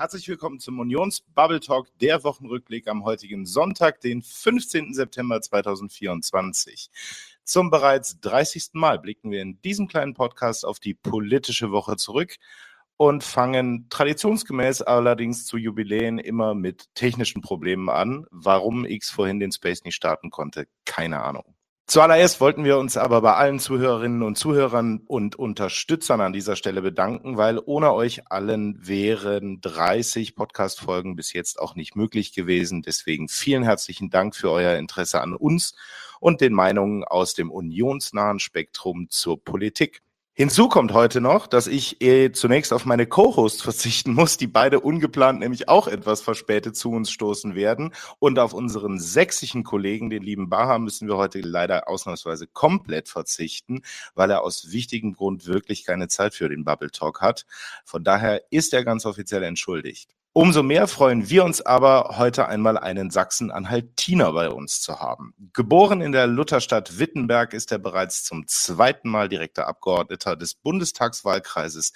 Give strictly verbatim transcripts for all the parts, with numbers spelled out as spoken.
Herzlich willkommen zum Unions-Bubble Talk, der Wochenrückblick am heutigen Sonntag, den fünfzehnten September zweitausendvierundzwanzig. Zum bereits dreißigsten Mal blicken wir in diesem kleinen Podcast auf die politische Woche zurück und fangen traditionsgemäß allerdings zu Jubiläen immer mit technischen Problemen an. Warum X vorhin den Space nicht starten konnte, keine Ahnung. Zuallererst wollten wir uns aber bei allen Zuhörerinnen und Zuhörern und Unterstützern an dieser Stelle bedanken, weil ohne euch allen wären dreißig Podcast-Folgen bis jetzt auch nicht möglich gewesen. Deswegen vielen herzlichen Dank für euer Interesse an uns und den Meinungen aus dem unionsnahen Spektrum zur Politik. Hinzu kommt heute noch, dass ich eh zunächst auf meine Co-Hosts verzichten muss, die beide ungeplant nämlich auch etwas verspätet zu uns stoßen werden. Und auf unseren sächsischen Kollegen, den lieben Baha, müssen wir heute leider ausnahmsweise komplett verzichten, weil er aus wichtigem Grund wirklich keine Zeit für den Bubble Talk hat. Von daher ist er ganz offiziell entschuldigt. Umso mehr freuen wir uns aber, heute einmal einen Sachsen-Anhaltiner bei uns zu haben. Geboren in der Lutherstadt Wittenberg ist er bereits zum zweiten Mal direkter Abgeordneter des Bundestagswahlkreises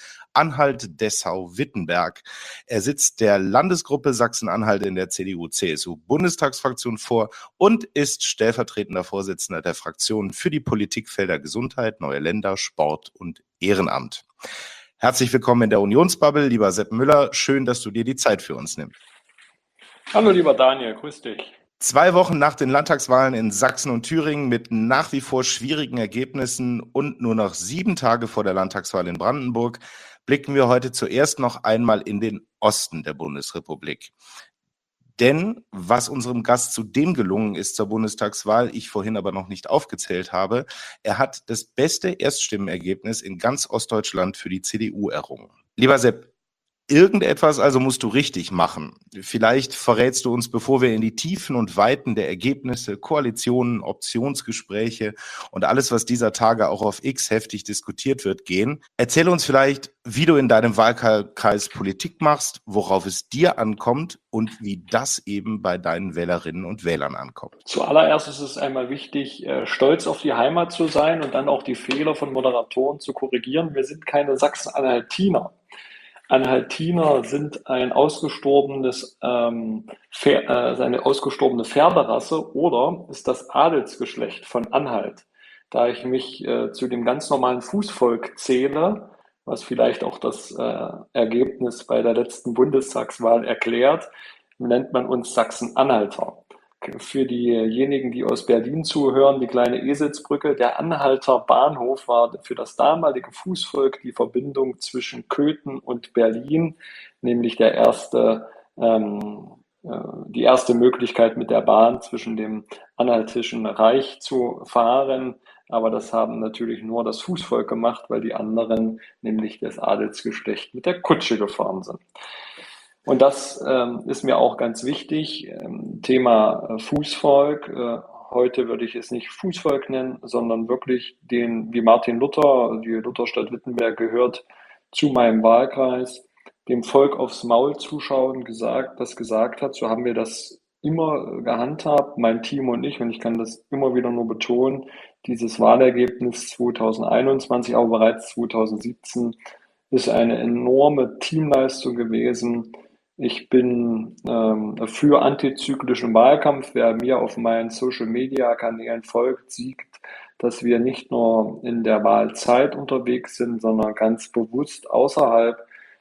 Anhalt-Dessau-Wittenberg. Er sitzt der Landesgruppe Sachsen-Anhalt in der C D U-C S U-Bundestagsfraktion vor und ist stellvertretender Vorsitzender der Fraktion für die Politikfelder Gesundheit, Neue Länder, Sport und Ehrenamt. Herzlich willkommen in der Unionsbubble, lieber Sepp Müller. Schön, dass du dir die Zeit für uns nimmst. Hallo, lieber Daniel, grüß dich. Zwei Wochen nach den Landtagswahlen in Sachsen und Thüringen mit nach wie vor schwierigen Ergebnissen und nur noch sieben Tage vor der Landtagswahl in Brandenburg blicken wir heute zuerst noch einmal in den Osten der Bundesrepublik. Denn was unserem Gast zudem gelungen ist zur Bundestagswahl, ich vorhin aber noch nicht aufgezählt habe, er hat das beste Erststimmenergebnis in ganz Ostdeutschland für die C D U errungen. Lieber Sepp, irgendetwas also musst du richtig machen. Vielleicht verrätst du uns, bevor wir in die Tiefen und Weiten der Ergebnisse, Koalitionen, Optionsgespräche und alles, was dieser Tage auch auf X heftig diskutiert wird, gehen. Erzähle uns vielleicht, wie du in deinem Wahlkreis Politik machst, worauf es dir ankommt und wie das eben bei deinen Wählerinnen und Wählern ankommt. Zuallererst ist es einmal wichtig, stolz auf die Heimat zu sein und dann auch die Fehler von Moderatoren zu korrigieren. Wir sind keine Sachsen-Anhaltiner. Anhaltiner sind ein ausgestorbenes, ähm, Pfer- äh, eine ausgestorbene Pferderasse oder ist das Adelsgeschlecht von Anhalt. Da ich mich äh, zu dem ganz normalen Fußvolk zähle, was vielleicht auch das äh, Ergebnis bei der letzten Bundestagswahl erklärt, nennt man uns Sachsen-Anhalter. Für diejenigen, die aus Berlin zuhören, die kleine Eselsbrücke. Der Anhalter Bahnhof war für das damalige Fußvolk die Verbindung zwischen Köthen und Berlin, nämlich der erste, ähm, äh, die erste Möglichkeit mit der Bahn zwischen dem Anhaltischen Reich zu fahren. Aber das haben natürlich nur das Fußvolk gemacht, weil die anderen, nämlich das Adelsgeschlecht, mit der Kutsche gefahren sind. Und das ähm, ist mir auch ganz wichtig. Ähm, Thema äh, Fußvolk. Äh, heute würde ich es nicht Fußvolk nennen, sondern wirklich den, wie Martin Luther, die Lutherstadt Wittenberg gehört zu meinem Wahlkreis, dem Volk aufs Maul zuschauen, gesagt, das gesagt hat. So haben wir das immer gehandhabt, mein Team und ich. Und ich kann das immer wieder nur betonen. Dieses Wahlergebnis zweitausendeinundzwanzig, aber bereits zweitausendsiebzehn, ist eine enorme Teamleistung gewesen. Ich bin ähm, für antizyklischen Wahlkampf. Wer mir auf meinen Social-Media-Kanälen folgt, sieht, dass wir nicht nur in der Wahlzeit unterwegs sind, sondern ganz bewusst außerhalb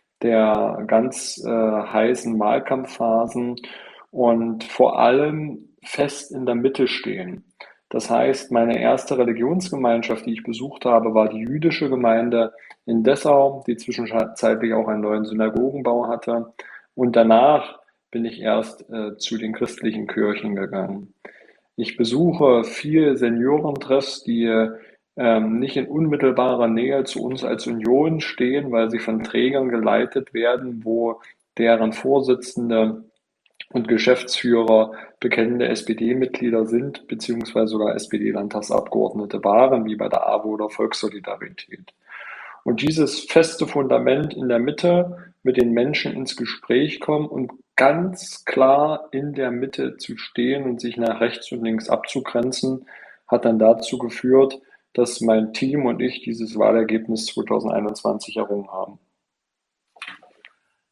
der ganz äh, heißen Wahlkampfphasen und vor allem fest in der Mitte stehen. Das heißt, meine erste Religionsgemeinschaft, die ich besucht habe, war die jüdische Gemeinde in Dessau, die zwischenzeitlich auch einen neuen Synagogenbau hatte. Und danach bin ich erst äh, zu den christlichen Kirchen gegangen. Ich besuche viel Seniorentreffs, die ähm, nicht in unmittelbarer Nähe zu uns als Union stehen, weil sie von Trägern geleitet werden, wo deren Vorsitzende und Geschäftsführer bekennende S P D-Mitglieder sind, beziehungsweise sogar S P D-Landtagsabgeordnete waren, wie bei der AWO oder Volkssolidarität. Und dieses feste Fundament in der Mitte, mit den Menschen ins Gespräch kommen und ganz klar in der Mitte zu stehen und sich nach rechts und links abzugrenzen, hat dann dazu geführt, dass mein Team und ich dieses Wahlergebnis zweitausendeinundzwanzig errungen haben.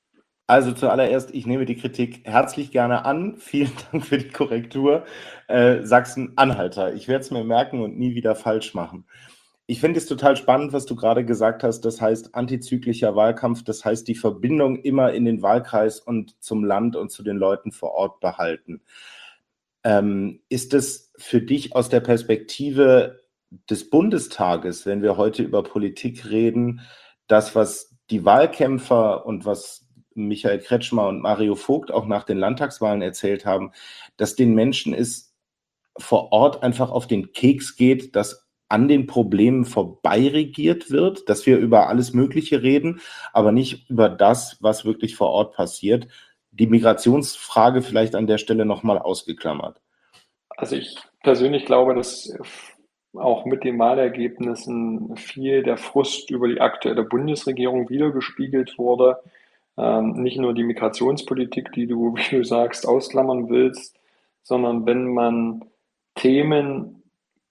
Also zuallererst, ich nehme die Kritik herzlich gerne an. Vielen Dank für die Korrektur. Äh, Sachsen-Anhalter. Ich werde es mir merken und nie wieder falsch machen. Ich finde es total spannend, was du gerade gesagt hast. Das heißt antizyklischer Wahlkampf. Das heißt die Verbindung immer in den Wahlkreis und zum Land und zu den Leuten vor Ort behalten. Ähm, ist es für dich aus der Perspektive des Bundestages, wenn wir heute über Politik reden, das, was die Wahlkämpfer und was Michael Kretschmer und Mario Vogt auch nach den Landtagswahlen erzählt haben, dass den Menschen es vor Ort einfach auf den Keks geht, dass an den Problemen vorbei regiert wird, dass wir über alles Mögliche reden, aber nicht über das, was wirklich vor Ort passiert. Die Migrationsfrage vielleicht an der Stelle nochmal ausgeklammert. Also ich persönlich glaube, dass auch mit den Wahlergebnissen viel der Frust über die aktuelle Bundesregierung widergespiegelt wurde. Ähm, nicht nur die Migrationspolitik, die du, wie du sagst, ausklammern willst, sondern wenn man Themen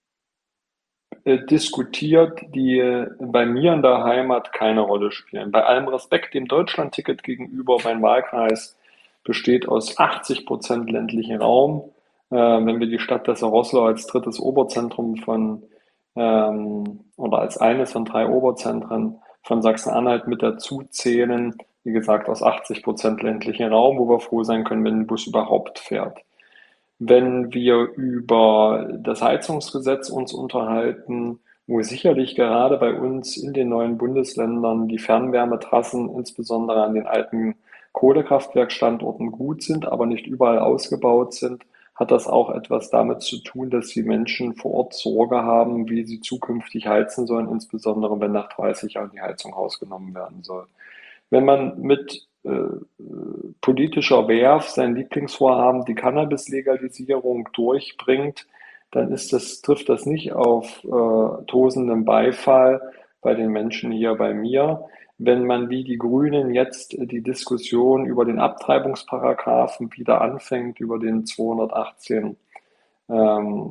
äh, diskutiert, die äh, bei mir in der Heimat keine Rolle spielen. Bei allem Respekt dem Deutschlandticket gegenüber, mein Wahlkreis besteht aus achtzig Prozent ländlichen Raum. Äh, wenn wir die Stadt Dessau-Roßlau als drittes Oberzentrum von ähm, oder als eines von drei Oberzentren von Sachsen-Anhalt mit dazu zählen, wie gesagt, aus achtzig Prozent ländlichen Raum, wo wir froh sein können, wenn ein Bus überhaupt fährt. Wenn wir über das Heizungsgesetz uns unterhalten, wo sicherlich gerade bei uns in den neuen Bundesländern die Fernwärmetrassen, insbesondere an den alten Kohlekraftwerkstandorten gut sind, aber nicht überall ausgebaut sind, hat das auch etwas damit zu tun, dass die Menschen vor Ort Sorge haben, wie sie zukünftig heizen sollen, insbesondere wenn nach dreißig Jahren die Heizung rausgenommen werden soll. Wenn man mit äh, politischer Werf sein Lieblingsvorhaben, die Cannabis-Legalisierung, durchbringt, dann ist das, trifft das nicht auf äh, tosenden Beifall bei den Menschen hier bei mir. Wenn man wie die Grünen jetzt die Diskussion über den Abtreibungsparagraphen wieder anfängt, über den zweihundertachtzehn ähm,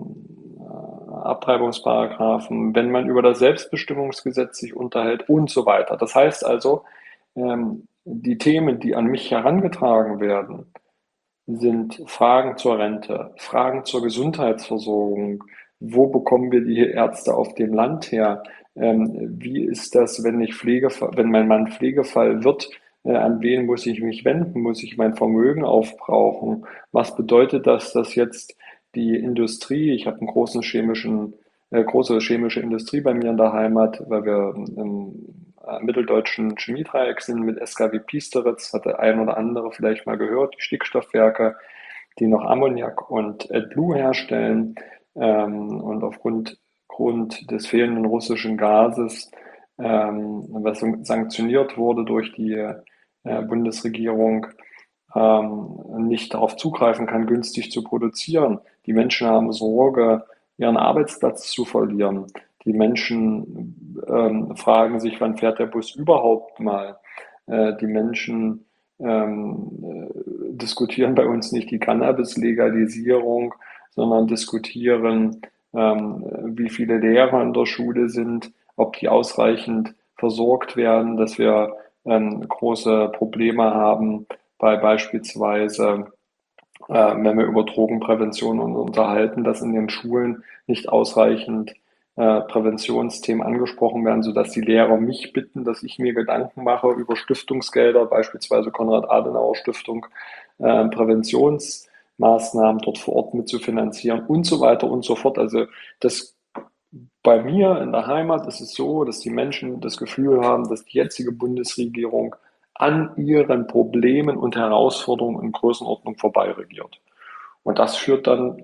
Abtreibungsparagraphen, wenn man über das Selbstbestimmungsgesetz sich unterhält und so weiter. Das heißt also, ähm, die Themen, die an mich herangetragen werden, sind Fragen zur Rente, Fragen zur Gesundheitsversorgung. Wo bekommen wir die Ärzte auf dem Land her? Ähm, wie ist das, wenn ich Pflegefall, wenn mein Mann Pflegefall wird? Äh, an wen muss ich mich wenden? Muss ich mein Vermögen aufbrauchen? Was bedeutet das, dass jetzt die Industrie, ich habe einen großen chemischen, äh, große chemische Industrie bei mir in der Heimat, weil wir im äh, mitteldeutschen Chemiedreieck sind mit S K W Piesteritz, hat der ein oder andere vielleicht mal gehört, die Stickstoffwerke, die noch Ammoniak und AdBlue herstellen. Ähm, und aufgrund Grund des fehlenden russischen Gases, ähm, was sanktioniert wurde durch die äh, Bundesregierung, ähm, nicht darauf zugreifen kann, günstig zu produzieren. Die Menschen haben Sorge, ihren Arbeitsplatz zu verlieren. Die Menschen ähm, fragen sich, wann fährt der Bus überhaupt mal? Äh, die Menschen ähm, äh, diskutieren bei uns nicht die Cannabis-Legalisierung, sondern diskutieren, ähm, wie viele Lehrer in der Schule sind, ob die ausreichend versorgt werden, dass wir ähm, große Probleme haben bei beispielsweise, äh, wenn wir über Drogenprävention uns unterhalten, dass in den Schulen nicht ausreichend äh, Präventionsthemen angesprochen werden, sodass die Lehrer mich bitten, dass ich mir Gedanken mache über Stiftungsgelder, beispielsweise Konrad-Adenauer-Stiftung, äh, Präventionsmaßnahmen dort vor Ort mit zu finanzieren und so weiter und so fort. Also das bei mir in der Heimat ist es so, dass die Menschen das Gefühl haben, dass die jetzige Bundesregierung an ihren Problemen und Herausforderungen in Größenordnung vorbei regiert. Und das führt dann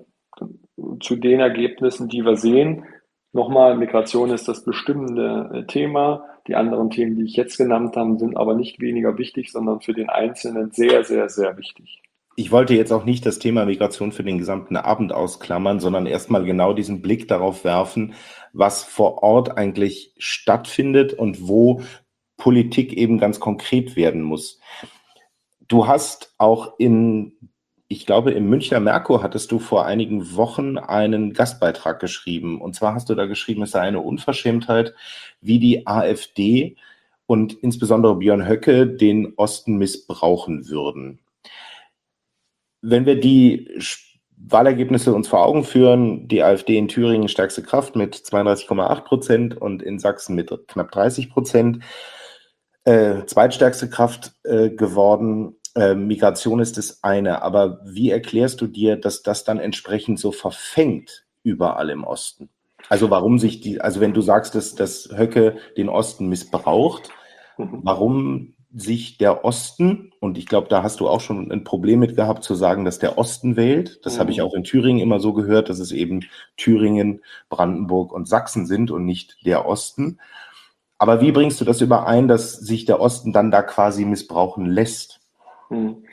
zu den Ergebnissen, die wir sehen. Nochmal, Migration ist das bestimmende Thema. Die anderen Themen, die ich jetzt genannt habe, sind aber nicht weniger wichtig, sondern für den Einzelnen sehr, sehr, sehr wichtig. Ich wollte jetzt auch nicht das Thema Migration für den gesamten Abend ausklammern, sondern erstmal genau diesen Blick darauf werfen, was vor Ort eigentlich stattfindet und wo Politik eben ganz konkret werden muss. Du hast auch in, ich glaube, im Münchner Merkur hattest du vor einigen Wochen einen Gastbeitrag geschrieben. Und zwar hast du da geschrieben, es sei eine Unverschämtheit, wie die AfD und insbesondere Björn Höcke den Osten missbrauchen würden. Wenn wir die Wahlergebnisse uns vor Augen führen, die AfD in Thüringen stärkste Kraft mit zweiunddreißig Komma acht Prozent und in Sachsen mit knapp dreißig Prozent, äh, zweitstärkste Kraft äh, geworden. Äh, Migration ist das eine, aber wie erklärst du dir, dass das dann entsprechend so verfängt überall im Osten? Also warum sich die, also wenn du sagst, dass, dass Höcke den Osten missbraucht, Mhm. warum sich der Osten, und ich glaube, da hast du auch schon ein Problem mit gehabt, zu sagen, dass der Osten wählt. Das Mhm. habe ich auch in Thüringen immer so gehört, dass es eben Thüringen, Brandenburg und Sachsen sind und nicht der Osten. Aber wie bringst du das überein, dass sich der Osten dann da quasi missbrauchen lässt? Mhm.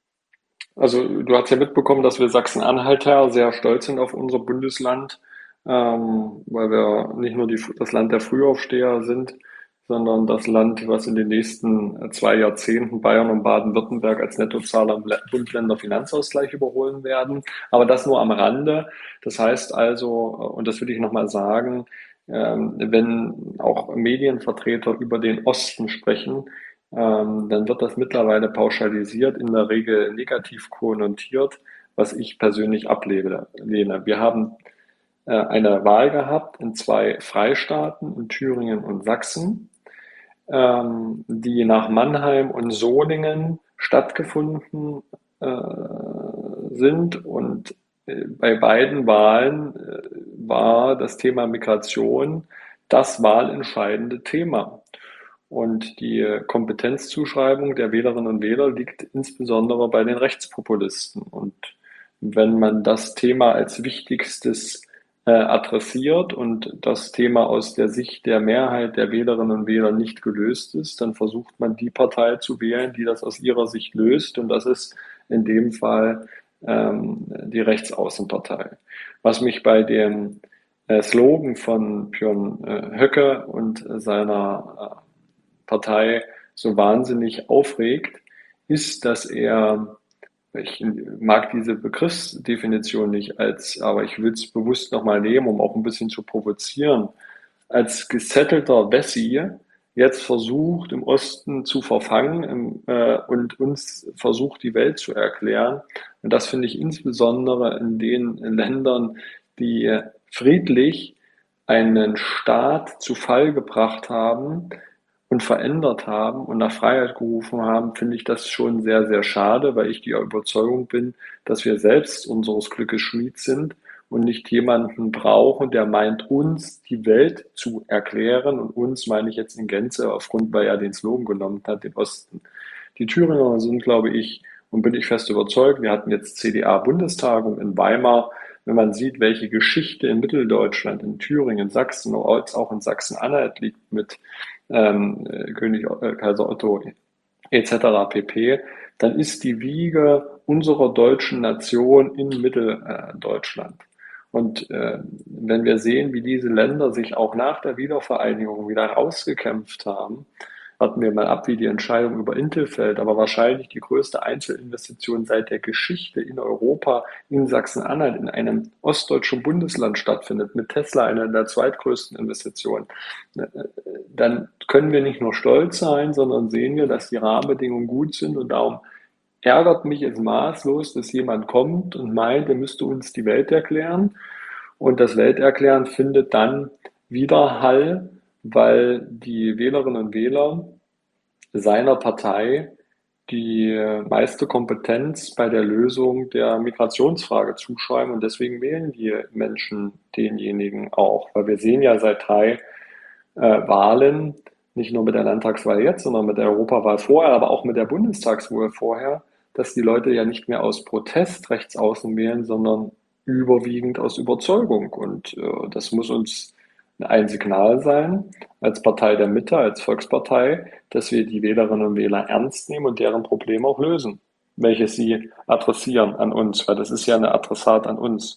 Also du hast ja mitbekommen, dass wir Sachsen-Anhalter sehr stolz sind auf unser Bundesland, ähm, weil wir nicht nur die, das Land der Frühaufsteher sind, sondern das Land, was in den nächsten zwei Jahrzehnten Bayern und Baden-Württemberg als Nettozahler im Bund-Länder-Finanzausgleich überholen werden. Aber das nur am Rande. Das heißt also, und das will ich nochmal sagen, ähm, wenn auch Medienvertreter über den Osten sprechen, ähm, dann wird das mittlerweile pauschalisiert, in der Regel negativ konnotiert, was ich persönlich ablehne. Wir haben äh, eine Wahl gehabt in zwei Freistaaten, in Thüringen und Sachsen, ähm, die nach Mannheim und Solingen stattgefunden äh, sind. Und äh, bei beiden Wahlen äh, war das Thema Migration das wahlentscheidende Thema. Und die Kompetenzzuschreibung der Wählerinnen und Wähler liegt insbesondere bei den Rechtspopulisten. Und wenn man das Thema als wichtigstes äh, adressiert und das Thema aus der Sicht der Mehrheit der Wählerinnen und Wähler nicht gelöst ist, dann versucht man die Partei zu wählen, die das aus ihrer Sicht löst. Und das ist in dem Fall ähm, die Rechtsaußenpartei. Was mich bei dem äh, Slogan von Björn äh, Höcke und seiner äh, Partei so wahnsinnig aufregt, ist, dass er, ich mag diese Begriffsdefinition nicht als, aber ich will es bewusst nochmal nehmen, um auch ein bisschen zu provozieren, als gesettelter Wessi jetzt versucht, im Osten zu verfangen im, äh, und uns versucht, die Welt zu erklären. Und das finde ich insbesondere in den Ländern, die friedlich einen Staat zu Fall gebracht haben und verändert haben und nach Freiheit gerufen haben, finde ich das schon sehr, sehr schade, weil ich die Überzeugung bin, dass wir selbst unseres Glückes Schmied sind und nicht jemanden brauchen, der meint, uns die Welt zu erklären. Und uns meine ich jetzt in Gänze, aufgrund, weil er den Slogan genommen hat, den Osten. Die Thüringer sind, glaube ich, und bin ich fest überzeugt, wir hatten jetzt C D A-Bundestagung in Weimar. Wenn man sieht, welche Geschichte in Mitteldeutschland, in Thüringen, Sachsen, als auch in Sachsen-Anhalt liegt mit ähm, König äh, Kaiser Otto et cetera pp., dann ist die Wiege unserer deutschen Nation in Mitteldeutschland. Und äh, wenn wir sehen, wie diese Länder sich auch nach der Wiedervereinigung wieder rausgekämpft haben, warten wir mal ab, wie die Entscheidung über Intel fällt, aber wahrscheinlich die größte Einzelinvestition seit der Geschichte in Europa in Sachsen-Anhalt in einem ostdeutschen Bundesland stattfindet, mit Tesla einer der zweitgrößten Investitionen, dann können wir nicht nur stolz sein, sondern sehen wir, dass die Rahmenbedingungen gut sind. Und darum ärgert mich es maßlos, dass jemand kommt und meint, er müsste uns die Welt erklären. Und das Welterklären findet dann Widerhall, weil die Wählerinnen und Wähler seiner Partei die meiste Kompetenz bei der Lösung der Migrationsfrage zuschreiben. Und deswegen wählen die Menschen denjenigen auch. Weil wir sehen ja seit drei äh, Wahlen, nicht nur mit der Landtagswahl jetzt, sondern mit der Europawahl vorher, aber auch mit der Bundestagswahl vorher, dass die Leute ja nicht mehr aus Protest rechts außen wählen, sondern überwiegend aus Überzeugung. Und äh, das muss uns ein Signal sein, als Partei der Mitte, als Volkspartei, dass wir die Wählerinnen und Wähler ernst nehmen und deren Probleme auch lösen, welche sie adressieren an uns, weil das ist ja eine Adressat an uns.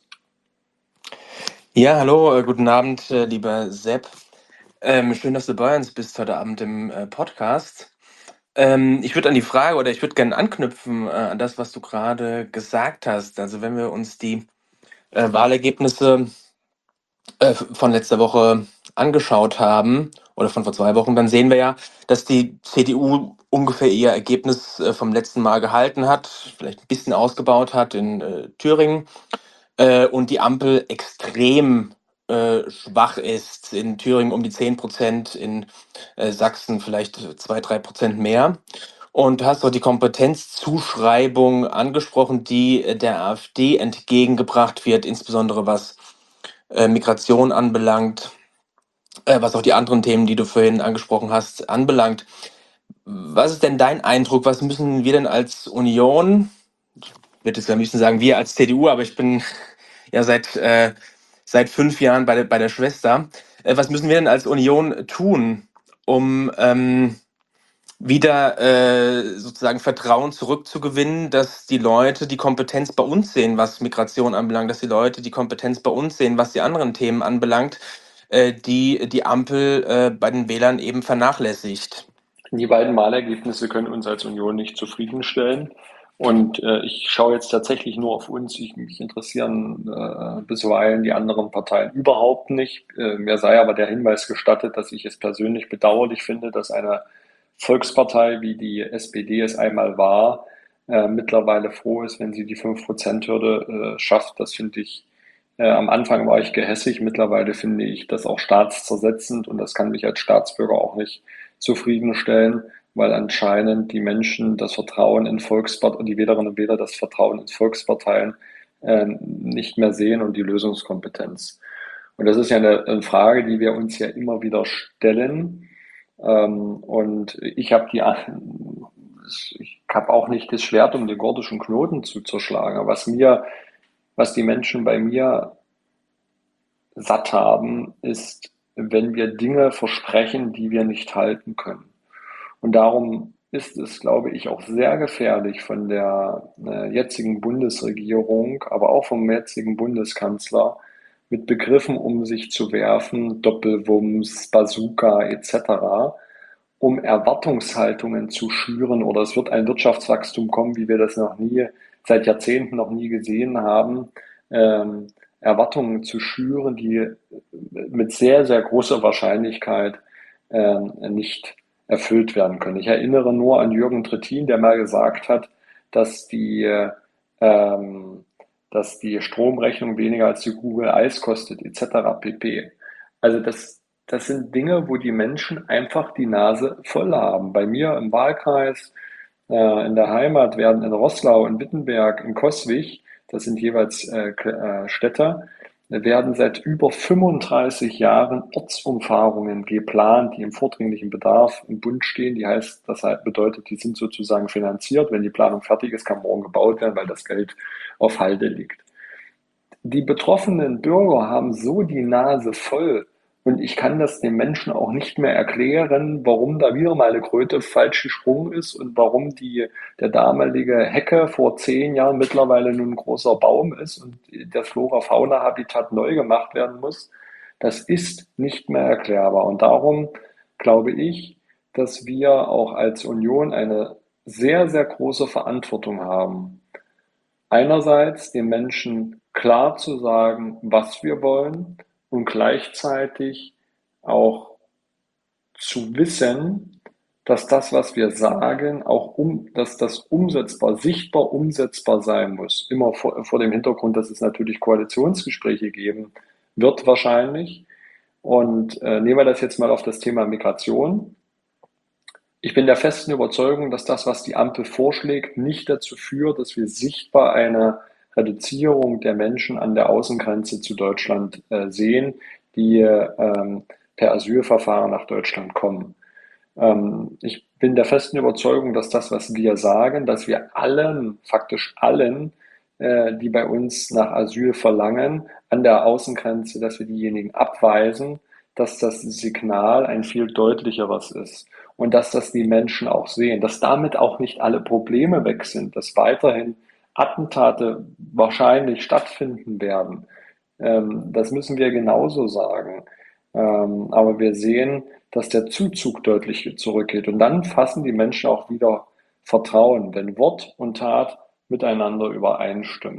Ja, hallo, äh, guten Abend, äh, lieber Sepp. Ähm, schön, dass du bei uns bist heute Abend im äh, Podcast. Ähm, ich würde an die Frage oder ich würde gerne anknüpfen äh, an das, was du gerade gesagt hast. Also wenn wir uns die äh, Wahlergebnisse äh, von letzter Woche angeschaut haben oder von vor zwei Wochen, dann sehen wir ja, dass die C D U ungefähr ihr Ergebnis äh, vom letzten Mal gehalten hat, vielleicht ein bisschen ausgebaut hat in äh, Thüringen äh, und die Ampel extrem äh, schwach ist. In Thüringen um die zehn Prozent, in äh, Sachsen vielleicht zwei, drei Prozent mehr. Und du hast doch die Kompetenzzuschreibung angesprochen, die äh, der AfD entgegengebracht wird, insbesondere was äh, Migration anbelangt, äh, was auch die anderen Themen, die du vorhin angesprochen hast, anbelangt. Was ist denn dein Eindruck? Was müssen wir denn als Union, ich würde jetzt am liebsten sagen, wir als C D U, aber ich bin ja seit, äh, seit fünf Jahren bei der, bei der Schwester, äh, was müssen wir denn als Union tun, um ähm, wieder äh, sozusagen Vertrauen zurückzugewinnen, dass die Leute die Kompetenz bei uns sehen, was Migration anbelangt, dass die Leute die Kompetenz bei uns sehen, was die anderen Themen anbelangt, äh, die die Ampel äh, bei den Wählern eben vernachlässigt. Die beiden Wahlergebnisse können uns als Union nicht zufriedenstellen. Und äh, ich schaue jetzt tatsächlich nur auf uns. Ich, mich interessieren äh, bisweilen die anderen Parteien überhaupt nicht. Äh, mir sei aber der Hinweis gestattet, dass ich es persönlich bedauerlich finde, dass eine Volkspartei wie die S P D es einmal war, äh, mittlerweile froh ist, wenn sie die fünf Prozent Hürde äh, schafft. Das finde ich, äh, am Anfang war ich gehässig, mittlerweile finde ich das auch staatszersetzend und das kann mich als Staatsbürger auch nicht zufriedenstellen, weil anscheinend die Menschen das Vertrauen in Volksparteien, die Wählerinnen und Wähler das Vertrauen in Volksparteien äh, nicht mehr sehen und die Lösungskompetenz. Und das ist ja eine, eine Frage, die wir uns ja immer wieder stellen. Ähm, und ich habe die, ich habe auch nicht das Schwert, um den gordischen Knoten zu zerschlagen. Aber was mir, was die Menschen bei mir satt haben, ist, wenn wir Dinge versprechen, die wir nicht halten können. Und darum ist es, glaube ich, auch sehr gefährlich von der äh, jetzigen Bundesregierung, aber auch vom jetzigen Bundeskanzler, mit Begriffen um sich zu werfen, Doppelwumms, Bazooka et cetera, um Erwartungshaltungen zu schüren oder es wird ein Wirtschaftswachstum kommen, wie wir das noch nie, seit Jahrzehnten noch nie gesehen haben, ähm, Erwartungen zu schüren, die mit sehr, sehr großer Wahrscheinlichkeit ähm, nicht erfüllt werden können. Ich erinnere nur an Jürgen Trittin, der mal gesagt hat, dass die, ähm, dass die Stromrechnung weniger als die Kugel Eis kostet, et cetera pp. Also das, das sind Dinge, wo die Menschen einfach die Nase voll haben. Bei mir im Wahlkreis, äh, in der Heimat werden in Roßlau, in Wittenberg, in Coswig, das sind jeweils äh, äh, Städte, werden seit über fünfunddreißig Jahren Ortsumfahrungen geplant, die im vordringlichen Bedarf im Bund stehen. Die heißt, das bedeutet, die sind sozusagen finanziert. Wenn die Planung fertig ist, kann morgen gebaut werden, weil das Geld auf Halde liegt. Die betroffenen Bürger haben so die Nase voll und ich kann das den Menschen auch nicht mehr erklären, warum da wieder mal eine Kröte falsch gesprungen ist und warum die, der damalige Hecke vor zehn Jahren mittlerweile nun ein großer Baum ist und das Flora-Fauna-Habitat neu gemacht werden muss. Das ist nicht mehr erklärbar und darum glaube ich, dass wir auch als Union eine sehr, sehr große Verantwortung haben. Einerseits den Menschen klar zu sagen, was wir wollen und gleichzeitig auch zu wissen, dass das, was wir sagen, auch um, dass das umsetzbar, sichtbar umsetzbar sein muss. Immer vor, vor dem Hintergrund, dass es natürlich Koalitionsgespräche geben wird wahrscheinlich. Und äh, nehmen wir das jetzt mal auf das Thema Migration. Ich bin der festen Überzeugung, dass das, was die Ampel vorschlägt, nicht dazu führt, dass wir sichtbar eine Reduzierung der Menschen an der Außengrenze zu Deutschland äh, sehen, die ähm, per Asylverfahren nach Deutschland kommen. Ähm, ich bin der festen Überzeugung, dass das, was wir sagen, dass wir allen, faktisch allen, äh, die bei uns nach Asyl verlangen, an der Außengrenze, dass wir diejenigen abweisen, dass das Signal ein viel deutlicheres ist und dass das die Menschen auch sehen, dass damit auch nicht alle Probleme weg sind, dass weiterhin Attentate wahrscheinlich stattfinden werden. Ähm, das müssen wir genauso sagen. Ähm, aber wir sehen, dass der Zuzug deutlich zurückgeht. Und dann fassen die Menschen auch wieder Vertrauen, wenn Wort und Tat miteinander übereinstimmt.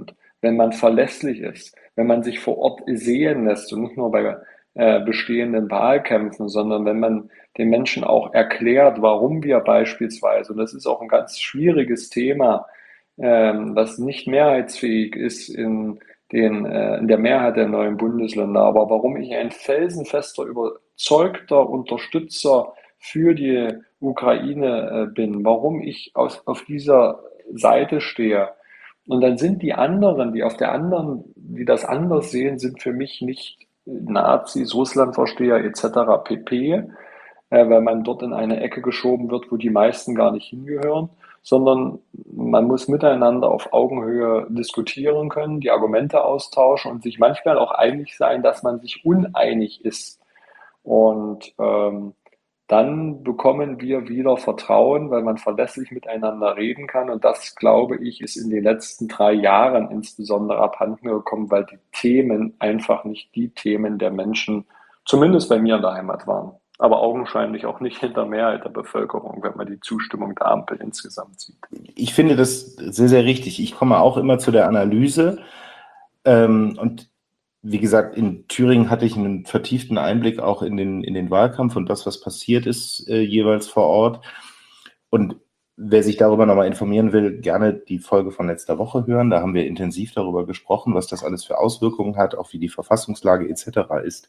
wenn man verlässlich ist, wenn man sich vor Ort sehen lässt und nicht nur bei äh, bestehenden Wahlkämpfen, sondern wenn man den Menschen auch erklärt, warum wir beispielsweise, und das ist auch ein ganz schwieriges Thema, ähm, was nicht mehrheitsfähig ist in, den, äh, in der Mehrheit der neuen Bundesländer, aber warum ich ein felsenfester, überzeugter Unterstützer für die Ukraine äh, bin, warum ich aus, auf dieser Seite stehe. Und dann sind die anderen, die auf der anderen, die das anders sehen, sind für mich nicht Nazis, Russlandversteher et cetera pp., äh, weil man dort in eine Ecke geschoben wird, wo die meisten gar nicht hingehören, sondern man muss miteinander auf Augenhöhe diskutieren können, die Argumente austauschen und sich manchmal auch einig sein, dass man sich uneinig ist. Und ähm, dann bekommen wir wieder Vertrauen, weil man verlässlich miteinander reden kann. Und das, glaube ich, ist in den letzten drei Jahren insbesondere abhanden gekommen, weil die Themen einfach nicht die Themen der Menschen, zumindest bei mir in der Heimat waren. Aber augenscheinlich auch nicht in der Mehrheit der Bevölkerung, wenn man die Zustimmung der Ampel insgesamt sieht. Ich finde das sehr, sehr richtig. Ich komme auch immer zu der Analyse. Ähm, und wie gesagt, in Thüringen hatte ich einen vertieften Einblick auch in den, in den Wahlkampf und das, was passiert ist, äh, jeweils vor Ort. Und wer sich darüber nochmal informieren will, gerne die Folge von letzter Woche hören. Da haben wir intensiv darüber gesprochen, was das alles für Auswirkungen hat, auch wie die Verfassungslage et cetera ist.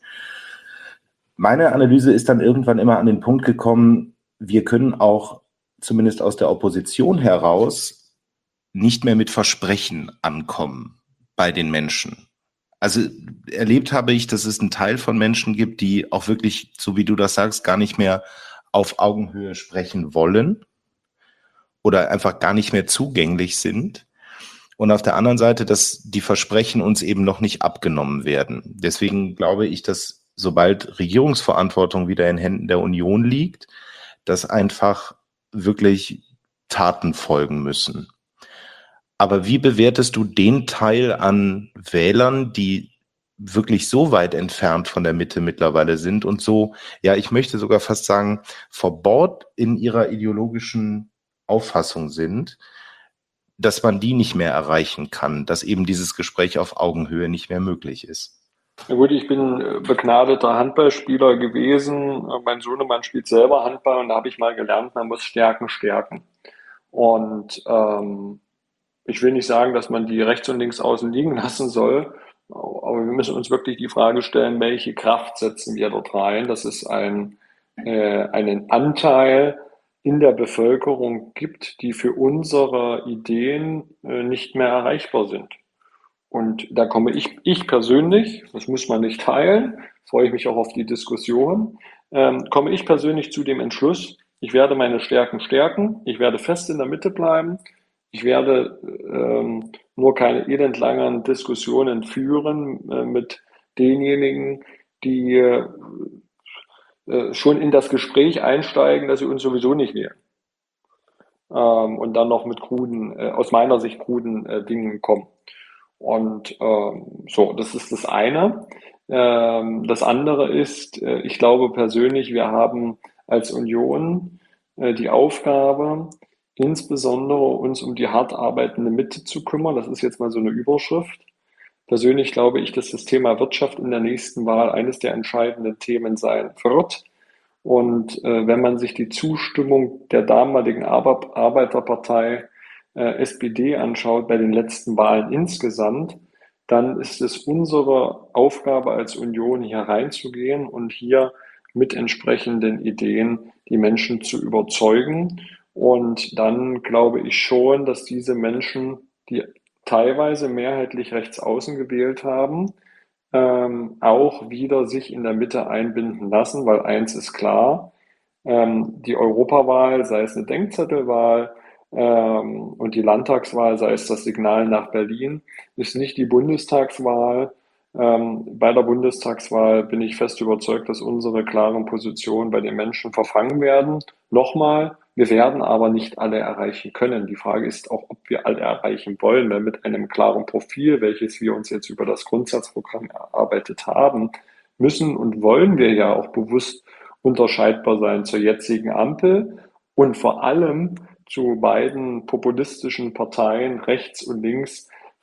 Meine Analyse ist dann irgendwann immer an den Punkt gekommen, wir können auch zumindest aus der Opposition heraus nicht mehr mit Versprechen ankommen bei den Menschen. Also erlebt habe ich, dass es einen Teil von Menschen gibt, die auch wirklich, so wie du das sagst, gar nicht mehr auf Augenhöhe sprechen wollen oder einfach gar nicht mehr zugänglich sind. Und auf der anderen Seite, dass die Versprechen uns eben noch nicht abgenommen werden. Deswegen glaube ich, dass sobald Regierungsverantwortung wieder in Händen der Union liegt, dass einfach wirklich Taten folgen müssen. Aber wie bewertest du den Teil an Wählern, die wirklich so weit entfernt von der Mitte mittlerweile sind und so, ja, ich möchte sogar fast sagen, verbohrt in ihrer ideologischen Auffassung sind, dass man die nicht mehr erreichen kann, dass eben dieses Gespräch auf Augenhöhe nicht mehr möglich ist? Na gut, ich bin begnadeter Handballspieler gewesen. Mein Sohnemann spielt selber Handball und da habe ich mal gelernt, man muss Stärken stärken. Und ähm, ich will nicht sagen, dass man die rechts und links außen liegen lassen soll, aber wir müssen uns wirklich die Frage stellen, welche Kraft setzen wir dort rein, dass es ein, äh, einen Anteil in der Bevölkerung gibt, die für unsere Ideen äh, nicht mehr erreichbar sind. Und da komme ich, ich persönlich, das muss man nicht teilen, freue ich mich auch auf die Diskussion, ähm, komme ich persönlich zu dem Entschluss, ich werde meine Stärken stärken, ich werde fest in der Mitte bleiben, ich werde ähm, nur keine elendlangen Diskussionen führen äh, mit denjenigen, die äh, schon in das Gespräch einsteigen, dass sie uns sowieso nicht wählen. Ähm, und dann noch mit kruden, äh, aus meiner Sicht kruden äh, Dingen kommen. Und ähm, so, das ist das eine. Ähm, das andere ist, äh, ich glaube persönlich, wir haben als Union äh, die Aufgabe, insbesondere uns um die hart arbeitende Mitte zu kümmern. Das ist jetzt mal so eine Überschrift. Persönlich glaube ich, dass das Thema Wirtschaft in der nächsten Wahl eines der entscheidenden Themen sein wird. Und äh, wenn man sich die Zustimmung der damaligen Ar- Arbeiterpartei äh, S P D anschaut bei den letzten Wahlen insgesamt, dann ist es unsere Aufgabe als Union, hier reinzugehen und hier mit entsprechenden Ideen die Menschen zu überzeugen. Und dann glaube ich schon, dass diese Menschen, die teilweise mehrheitlich rechts außen gewählt haben, ähm, auch wieder sich in der Mitte einbinden lassen, weil eins ist klar, ähm, die Europawahl, sei es eine Denkzettelwahl, ähm, und die Landtagswahl, sei es das Signal nach Berlin, ist nicht die Bundestagswahl. Ähm, bei der Bundestagswahl bin ich fest überzeugt, dass unsere klaren Positionen bei den Menschen verfangen werden. Nochmal, wir werden aber nicht alle erreichen können. Die Frage ist auch, ob wir alle erreichen wollen, weil mit einem klaren Profil, welches wir uns jetzt über das Grundsatzprogramm erarbeitet haben, müssen und wollen wir ja auch bewusst unterscheidbar sein zur jetzigen Ampel und vor allem zu beiden populistischen Parteien rechts und links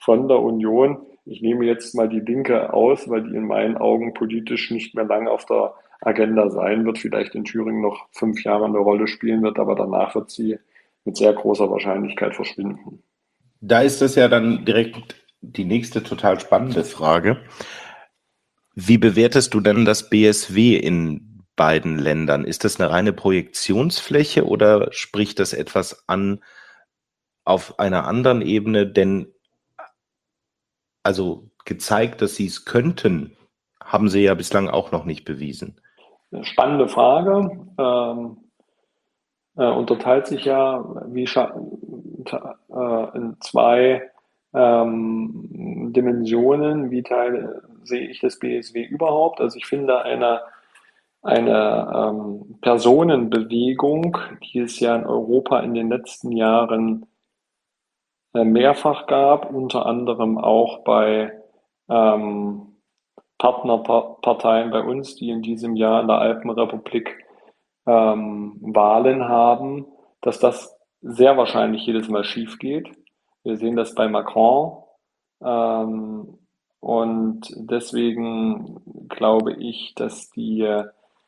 von der Union. Ich nehme jetzt mal die Linke aus, weil die in meinen Augen politisch nicht mehr lange auf der Agenda sein wird, vielleicht in Thüringen noch fünf Jahre eine Rolle spielen wird, aber danach wird sie mit sehr großer Wahrscheinlichkeit verschwinden. Da ist das ja dann direkt die nächste total spannende Frage. Wie bewertest du denn das B S W in beiden Ländern? Ist das eine reine Projektionsfläche oder spricht das etwas an auf einer anderen Ebene? Denn also gezeigt, dass sie es könnten, haben sie ja bislang auch noch nicht bewiesen. Eine spannende Frage. Ähm, äh, unterteilt sich ja wie äh, in zwei ähm, Dimensionen. Wie teile, sehe ich das B S W überhaupt? Also ich finde eine, eine ähm, Personenbewegung, die es ja in Europa in den letzten Jahren äh, mehrfach gab, unter anderem auch bei ähm, Partnerparteien bei uns, die in diesem Jahr in der Alpenrepublik ähm, Wahlen haben, dass das sehr wahrscheinlich jedes Mal schief geht. Wir sehen das bei Macron. Ähm, und deswegen glaube ich, dass die, äh,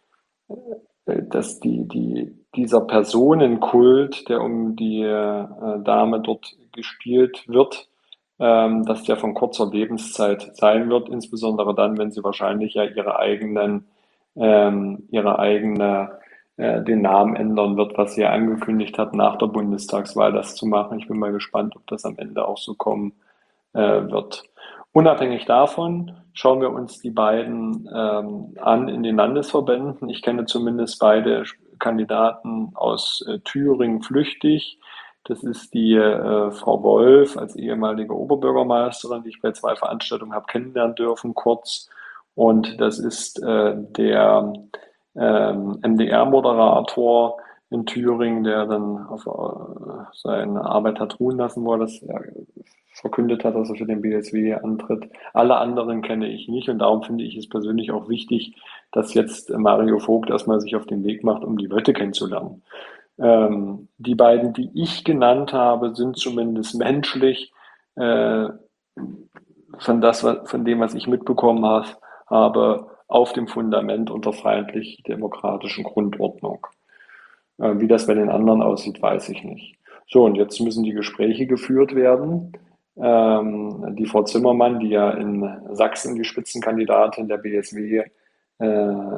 dass die, die, dieser Personenkult, der um die äh, Dame dort gespielt wird, ähm, dass der von kurzer Lebenszeit sein wird, insbesondere dann, wenn sie wahrscheinlich ja ihre eigenen, ähm, ihre eigene, äh, den Namen ändern wird, was sie ja angekündigt hat, nach der Bundestagswahl das zu machen. Ich bin mal gespannt, ob das am Ende auch so kommen äh, wird. Unabhängig davon schauen wir uns die beiden ähm, an in den Landesverbänden. Ich kenne zumindest beide Kandidaten aus äh, Thüringen flüchtig. Das ist die äh, Frau Wolf als ehemalige Oberbürgermeisterin, die ich bei zwei Veranstaltungen habe kennenlernen dürfen, kurz. Und das ist äh, der ähm, M D R-Moderator in Thüringen, der dann auf äh, seine Arbeit hat ruhen lassen, wo er das ja, verkündet hat, dass er für den B S W antritt. Alle anderen kenne ich nicht und darum finde ich es persönlich auch wichtig, dass jetzt Mario Vogt erstmal sich auf den Weg macht, um die Leute kennenzulernen. Ähm, die beiden, die ich genannt habe, sind zumindest menschlich äh, von, das, von dem, was ich mitbekommen has, habe, auf dem Fundament unter freiheitlich-demokratischen Grundordnung. Äh, wie das bei den anderen aussieht, weiß ich nicht. So, und jetzt müssen die Gespräche geführt werden. Ähm, die Frau Zimmermann, die ja in Sachsen die Spitzenkandidatin der B S W äh,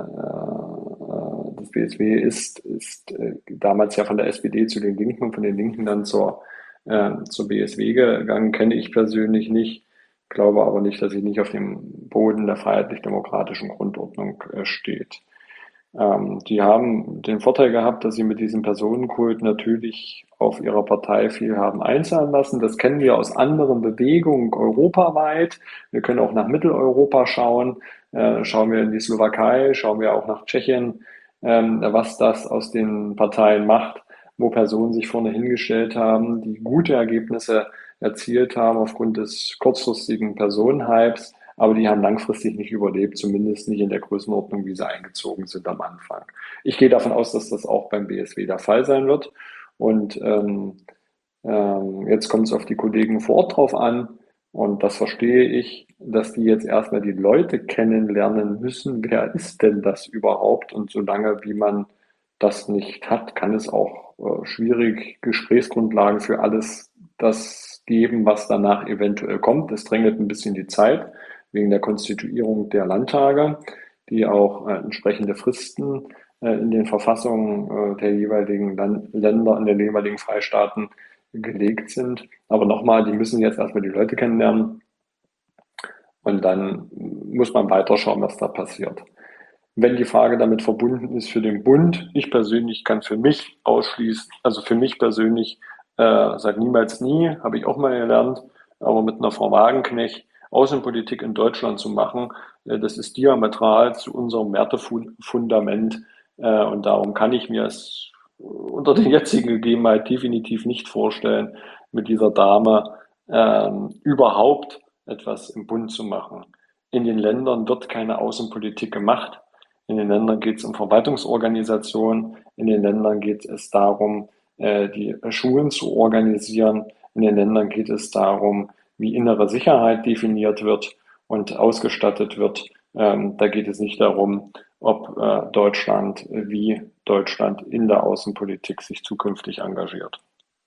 des B S W ist, ist äh, damals ja von der S P D zu den Linken und von den Linken dann zur, äh, zur B S W gegangen, kenne ich persönlich nicht, glaube aber nicht, dass sie nicht auf dem Boden der freiheitlich-demokratischen Grundordnung äh, steht. Ähm, die haben den Vorteil gehabt, dass sie mit diesem Personenkult natürlich auf ihrer Partei viel haben einzahlen lassen. Das kennen wir aus anderen Bewegungen europaweit. Wir können auch nach Mitteleuropa schauen. Äh, schauen wir in die Slowakei, schauen wir auch nach Tschechien, ähm, was das aus den Parteien macht, wo Personen sich vorne hingestellt haben, die gute Ergebnisse erzielt haben aufgrund des kurzfristigen Personenhypes, aber die haben langfristig nicht überlebt, zumindest nicht in der Größenordnung, wie sie eingezogen sind am Anfang. Ich gehe davon aus, dass das auch beim B S W der Fall sein wird. Und ähm, ähm, jetzt kommt es auf die Kollegen vor Ort drauf an. Und das verstehe ich, dass die jetzt erstmal die Leute kennenlernen müssen. Wer ist denn das überhaupt? Und solange wie man das nicht hat, kann es auch äh, schwierig Gesprächsgrundlagen für alles das geben, was danach eventuell kommt. Es drängelt ein bisschen die Zeit wegen der Konstituierung der Landtage, die auch äh, entsprechende Fristen äh, in den Verfassungen äh, der jeweiligen Land Länder, in den jeweiligen Freistaaten gelegt sind. Aber nochmal, die müssen jetzt erstmal die Leute kennenlernen und dann muss man weiterschauen, was da passiert. Wenn die Frage damit verbunden ist für den Bund, ich persönlich kann für mich ausschließen, also für mich persönlich äh, seit niemals nie, habe ich auch mal gelernt, aber mit einer Frau Wagenknecht Außenpolitik in Deutschland zu machen, äh, das ist diametral zu unserem Wertefundament äh, und darum kann ich mir es unter den jetzigen Gegebenheiten definitiv nicht vorstellen, mit dieser Dame ähm, überhaupt etwas im Bund zu machen. In den Ländern wird keine Außenpolitik gemacht. In den Ländern geht es um Verwaltungsorganisation. In den Ländern geht es darum, äh, die Schulen zu organisieren. In den Ländern geht es darum, wie innere Sicherheit definiert wird und ausgestattet wird. Ähm, da geht es nicht darum, ob äh, Deutschland, wie Deutschland in der Außenpolitik sich zukünftig engagiert.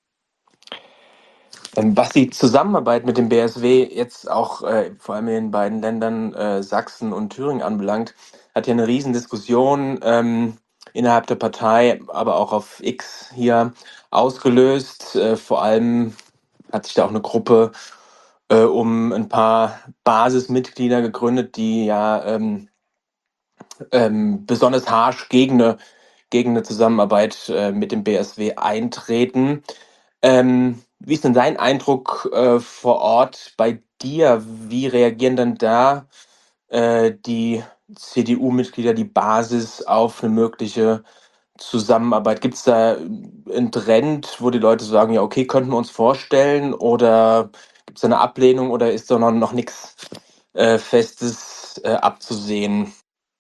Ähm, Was die Zusammenarbeit mit dem B S W jetzt auch äh, vor allem in den beiden Ländern äh, Sachsen und Thüringen anbelangt, hat ja eine Riesendiskussion ähm, innerhalb der Partei, aber auch auf X hier ausgelöst. Äh, vor allem hat sich da auch eine Gruppe äh, um ein paar Basismitglieder gegründet, die ja ähm, ähm, besonders harsch gegen eine, gegen eine Zusammenarbeit äh, mit dem B S W eintreten. Ähm, wie ist denn dein Eindruck äh, vor Ort bei dir? Wie reagieren denn da äh, die C D U-Mitglieder, die Basis auf eine mögliche Zusammenarbeit? Gibt es da einen Trend, wo die Leute sagen, ja, okay, könnten wir uns vorstellen? Oder gibt es da eine Ablehnung oder ist da noch, noch nichts äh, Festes äh, abzusehen?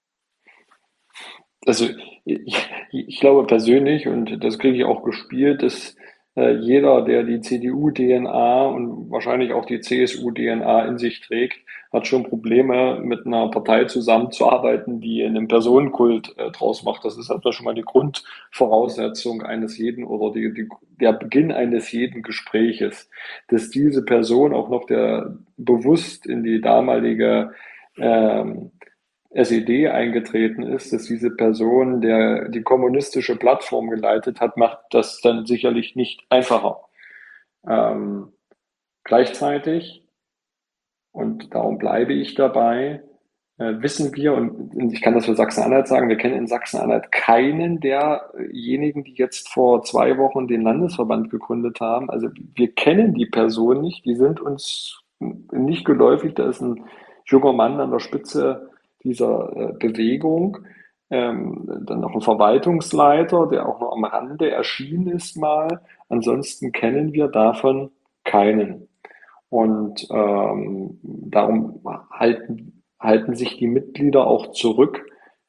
Also ich, ich glaube persönlich, und das kriege ich auch gespielt, dass äh, jeder, der die C D U-D N A und wahrscheinlich auch die C S U-D N A in sich trägt, hat schon Probleme, mit einer Partei zusammenzuarbeiten, die einen Personenkult äh, draus macht. Das ist also schon mal die Grundvoraussetzung eines jeden oder die, die, der Beginn eines jeden Gespräches, dass diese Person auch noch der bewusst in die damalige ähm, S E D eingetreten ist, dass diese Person, der die kommunistische Plattform geleitet hat, macht das dann sicherlich nicht einfacher. Ähm, Gleichzeitig, und darum bleibe ich dabei, äh, wissen wir, und ich kann das für Sachsen-Anhalt sagen, wir kennen in Sachsen-Anhalt keinen derjenigen, die jetzt vor zwei Wochen den Landesverband gegründet haben. Also wir kennen die Person nicht, die sind uns nicht geläufig. Da ist ein junger Mann an der Spitze dieser äh, Bewegung, ähm, dann noch ein Verwaltungsleiter, der auch noch am Rande erschienen ist mal. Ansonsten kennen wir davon keinen. Und ähm, darum halten, halten sich die Mitglieder auch zurück,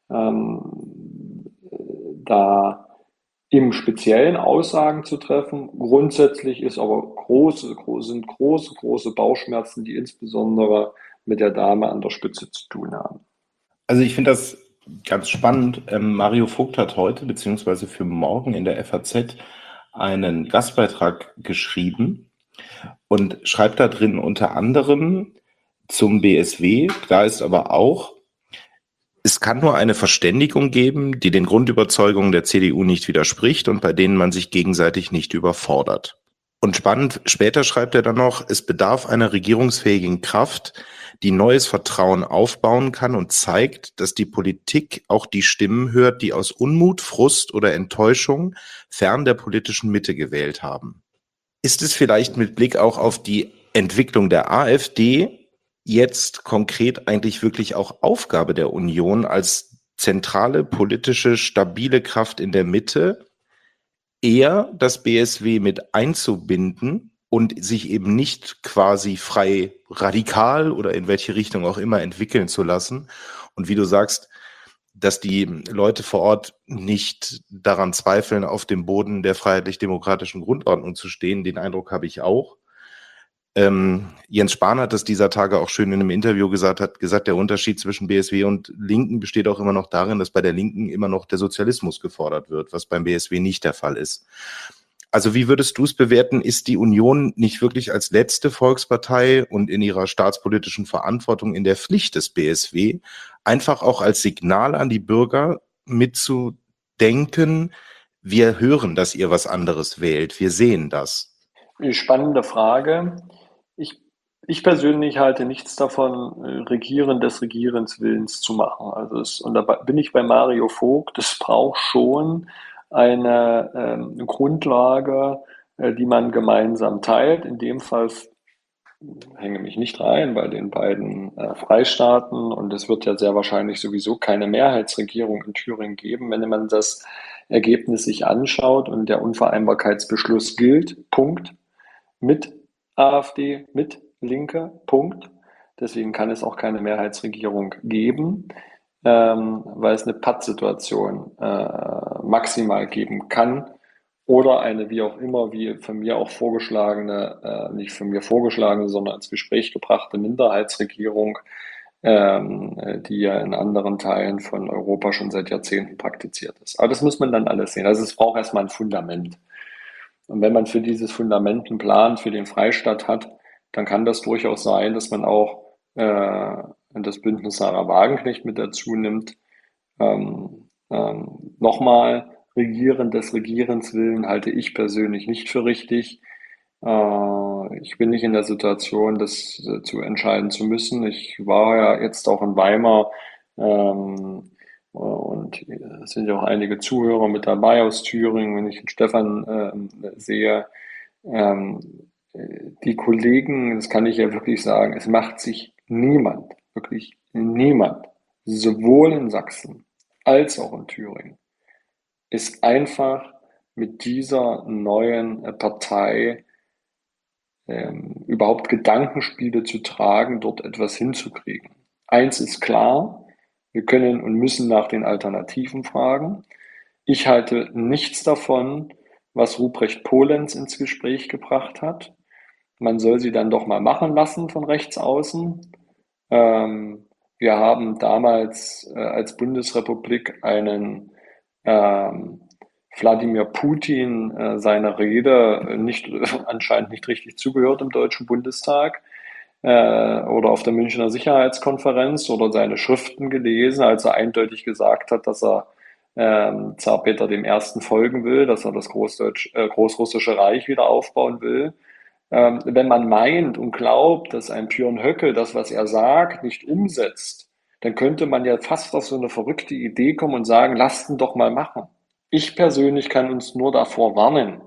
ähm, da im Speziellen Aussagen zu treffen. Grundsätzlich ist aber große, große, sind große, große Bauchschmerzen, die insbesondere mit der Dame an der Spitze zu tun haben. Also ich finde das ganz spannend. Ähm, Mario Vogt hat heute beziehungsweise für morgen in der F A Z einen Gastbeitrag geschrieben und schreibt da drin unter anderem zum B S W. Klar ist aber auch, es kann nur eine Verständigung geben, die den Grundüberzeugungen der C D U nicht widerspricht und bei denen man sich gegenseitig nicht überfordert. Und spannend, später schreibt er dann noch, es bedarf einer regierungsfähigen Kraft, die neues Vertrauen aufbauen kann und zeigt, dass die Politik auch die Stimmen hört, die aus Unmut, Frust oder Enttäuschung fern der politischen Mitte gewählt haben. Ist es vielleicht mit Blick auch auf die Entwicklung der AfD jetzt konkret eigentlich wirklich auch Aufgabe der Union als zentrale politische stabile Kraft in der Mitte, eher das B S W mit einzubinden und sich eben nicht quasi frei radikal oder in welche Richtung auch immer entwickeln zu lassen? Und wie du sagst, dass die Leute vor Ort nicht daran zweifeln, auf dem Boden der freiheitlich-demokratischen Grundordnung zu stehen, den Eindruck habe ich auch. Ähm, Jens Spahn hat das dieser Tage auch schön in einem Interview gesagt, hat gesagt, der Unterschied zwischen B S W und Linken besteht auch immer noch darin, dass bei der Linken immer noch der Sozialismus gefordert wird, was beim B S W nicht der Fall ist. Also wie würdest du es bewerten? Ist die Union nicht wirklich als letzte Volkspartei und in ihrer staatspolitischen Verantwortung in der Pflicht des B S W, einfach auch als Signal an die Bürger mitzudenken, wir hören, dass ihr was anderes wählt, wir sehen das? Spannende Frage. Ich, ich persönlich halte nichts davon, äh, Regieren des Regierens Willens zu machen. Also es, und da bin ich bei Mario Vogt. Es braucht schon eine ähm, Grundlage, äh, die man gemeinsam teilt. In dem Fall hänge mich nicht rein bei den beiden äh, Freistaaten, und es wird ja sehr wahrscheinlich sowieso keine Mehrheitsregierung in Thüringen geben, wenn man das Ergebnis sich anschaut und der Unvereinbarkeitsbeschluss gilt. Punkt. Mit AfD, mit Linke, Punkt. Deswegen kann es auch keine Mehrheitsregierung geben, ähm, weil es eine Pattsituation äh, maximal geben kann oder eine wie auch immer, wie von mir auch vorgeschlagene, äh, nicht von mir vorgeschlagene, sondern ins Gespräch gebrachte Minderheitsregierung, ähm, die ja in anderen Teilen von Europa schon seit Jahrzehnten praktiziert ist. Aber das muss man dann alles sehen. Also es braucht erstmal ein Fundament. Und wenn man für dieses Fundament einen Plan für den Freistaat hat, dann kann das durchaus sein, dass man auch äh, das Bündnis Sarah Wagenknecht mit dazu nimmt. Ähm, ähm, nochmal, Regieren des Regierens willen halte ich persönlich nicht für richtig. Äh, ich bin nicht in der Situation, das äh, zu entscheiden zu müssen. Ich war ja jetzt auch in Weimar ähm, und es sind ja auch einige Zuhörer mit dabei aus Thüringen, wenn ich den Stefan äh, sehe. Ähm, die Kollegen, das kann ich ja wirklich sagen, es macht sich niemand, wirklich niemand, sowohl in Sachsen als auch in Thüringen, ist einfach mit dieser neuen Partei ähm, überhaupt Gedankenspiele zu tragen, dort etwas hinzukriegen. Eins ist klar, wir können und müssen nach den Alternativen fragen. Ich halte nichts davon, was Ruprecht Polenz ins Gespräch gebracht hat. Man soll sie dann doch mal machen lassen von rechts außen. Ähm, wir haben damals äh, als Bundesrepublik einen ähm, Wladimir Putin äh, seiner Rede nicht, äh, anscheinend nicht richtig zugehört im Deutschen Bundestag äh, oder auf der Münchner Sicherheitskonferenz oder seine Schriften gelesen, als er eindeutig gesagt hat, dass er ähm, Zar Peter dem Ersten folgen will, dass er das Großdeutsch, äh, Großrussische Reich wieder aufbauen will. Ähm, wenn man meint und glaubt, dass ein Björn Höcke das, was er sagt, nicht umsetzt, dann könnte man ja fast auf so eine verrückte Idee kommen und sagen, lasst ihn doch mal machen. Ich persönlich kann uns nur davor warnen.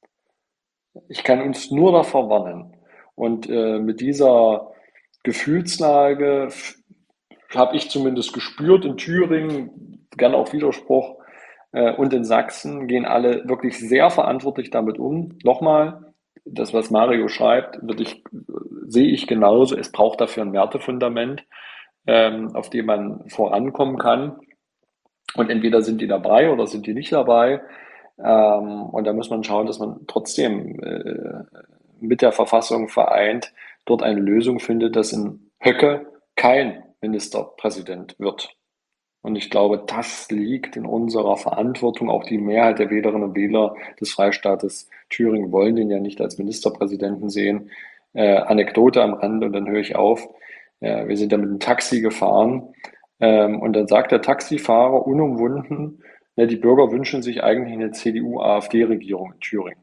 Ich kann uns nur davor warnen. Und äh, mit dieser Gefühlslage habe ich zumindest gespürt in Thüringen, gerne auch Widerspruch, äh, und in Sachsen gehen alle wirklich sehr verantwortlich damit um. Nochmal, das, was Mario schreibt, würde ich, sehe ich genauso. Es braucht dafür ein Wertefundament, ähm, auf dem man vorankommen kann. Und entweder sind die dabei oder sind die nicht dabei. Ähm, und da muss man schauen, dass man trotzdem äh, mit der Verfassung vereint dort eine Lösung findet, dass in Höcke kein Ministerpräsident wird. Und ich glaube, das liegt in unserer Verantwortung. Auch die Mehrheit der Wählerinnen und Wähler des Freistaates Thüringen wollen den ja nicht als Ministerpräsidenten sehen. Äh, Anekdote am Rande und dann höre ich auf. Äh, wir sind ja mit dem Taxi gefahren ähm, und dann sagt der Taxifahrer unumwunden, ja, die Bürger wünschen sich eigentlich eine C D U-A f D-Regierung in Thüringen.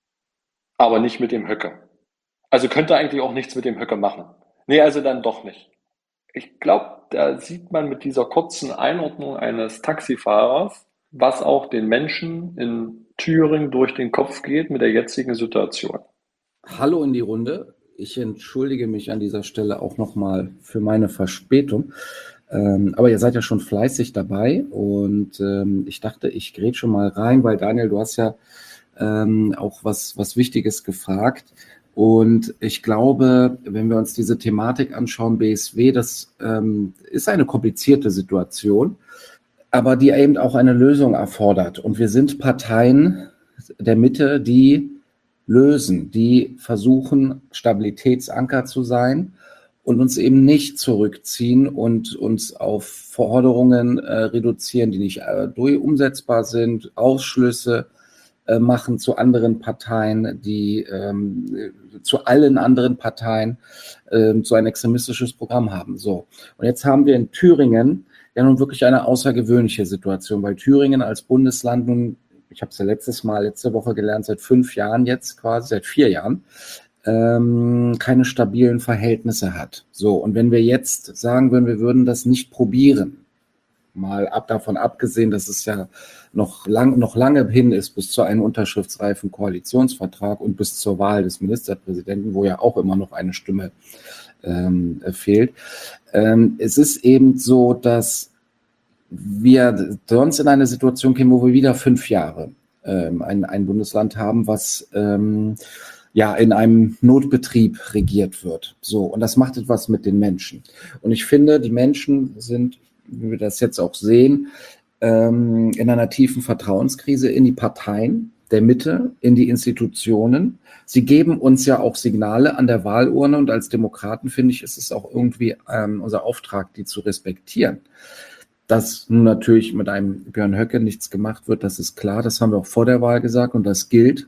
Aber nicht mit dem Höcke. Also könnte eigentlich auch nichts mit dem Höcke machen. Nee, also dann doch nicht. Ich glaube, da sieht man mit dieser kurzen Einordnung eines Taxifahrers, was auch den Menschen in Thüringen durch den Kopf geht mit der jetzigen Situation. Hallo in die Runde. Ich entschuldige mich an dieser Stelle auch nochmal für meine Verspätung. Ähm, aber ihr seid ja schon fleißig dabei und ähm, ich dachte, ich grätsche schon mal rein, weil Daniel, du hast ja ähm, auch was, was Wichtiges gefragt. Und ich glaube, wenn wir uns diese Thematik anschauen, B S W, das ähm, ist eine komplizierte Situation, aber die eben auch eine Lösung erfordert. Und wir sind Parteien der Mitte, die lösen, die versuchen, Stabilitätsanker zu sein und uns eben nicht zurückziehen und uns auf Forderungen äh, reduzieren, die nicht äh, durch umsetzbar sind, Ausschlüsse äh, machen zu anderen Parteien, die ähm, zu allen anderen Parteien äh, so ein extremistisches Programm haben. So. Und jetzt haben wir in Thüringen ja nun wirklich eine außergewöhnliche Situation, weil Thüringen als Bundesland nun, ich habe es ja letztes Mal, letzte Woche gelernt, seit fünf Jahren jetzt quasi, seit vier Jahren, ähm, keine stabilen Verhältnisse hat. So, und wenn wir jetzt sagen würden, wir würden das nicht probieren, mal ab davon abgesehen, dass es ja noch, lang, noch lange hin ist bis zu einem unterschriftsreifen Koalitionsvertrag und bis zur Wahl des Ministerpräsidenten, wo ja auch immer noch eine Stimme ähm, fehlt. Ähm, es ist eben so, dass wir sonst in eine Situation kämen, wo wir wieder fünf Jahre ähm, ein, ein Bundesland haben, was ähm, ja in einem Notbetrieb regiert wird. So, und das macht etwas mit den Menschen. Und ich finde, die Menschen sind, wie wir das jetzt auch sehen, ähm, in einer tiefen Vertrauenskrise in die Parteien. der Mitte in die Institutionen. Sie geben uns ja auch Signale an der Wahlurne und als Demokraten, finde ich, ist es auch irgendwie ähm, unser Auftrag, die zu respektieren. Dass nun natürlich mit einem Björn Höcke nichts gemacht wird, das ist klar, das haben wir auch vor der Wahl gesagt und das gilt.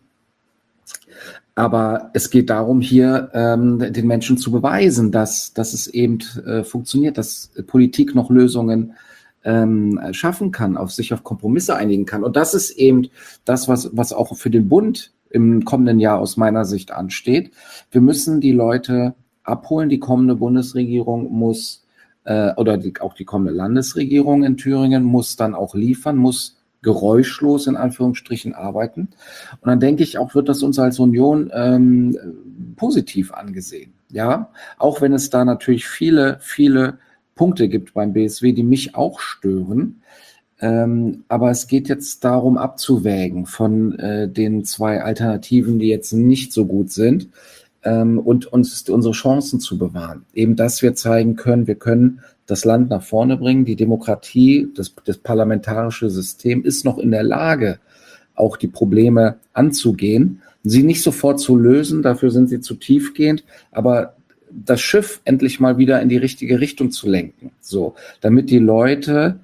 Aber es geht darum, hier ähm, den Menschen zu beweisen, dass, dass es eben äh, funktioniert, dass Politik noch Lösungen ähm, schaffen kann, auf sich auf Kompromisse einigen kann. Und das ist eben das, was, was auch für den Bund im kommenden Jahr aus meiner Sicht ansteht. Wir müssen die Leute abholen. Die kommende Bundesregierung muss, äh, oder die, auch die kommende Landesregierung in Thüringen muss dann auch liefern, muss geräuschlos in Anführungsstrichen arbeiten. Und dann denke ich auch, wird das uns als Union ähm, positiv angesehen. Ja, auch wenn es da natürlich viele, viele Punkte gibt beim B S W, die mich auch stören. Ähm, aber es geht jetzt darum, abzuwägen von äh, den zwei Alternativen, die jetzt nicht so gut sind, ähm, und uns unsere Chancen zu bewahren. Eben, dass wir zeigen können, wir können das Land nach vorne bringen. Die Demokratie, das, das parlamentarische System ist noch in der Lage, auch die Probleme anzugehen, sie nicht sofort zu lösen, dafür sind sie zu tiefgehend, aber das Schiff endlich mal wieder in die richtige Richtung zu lenken, so, damit die Leute,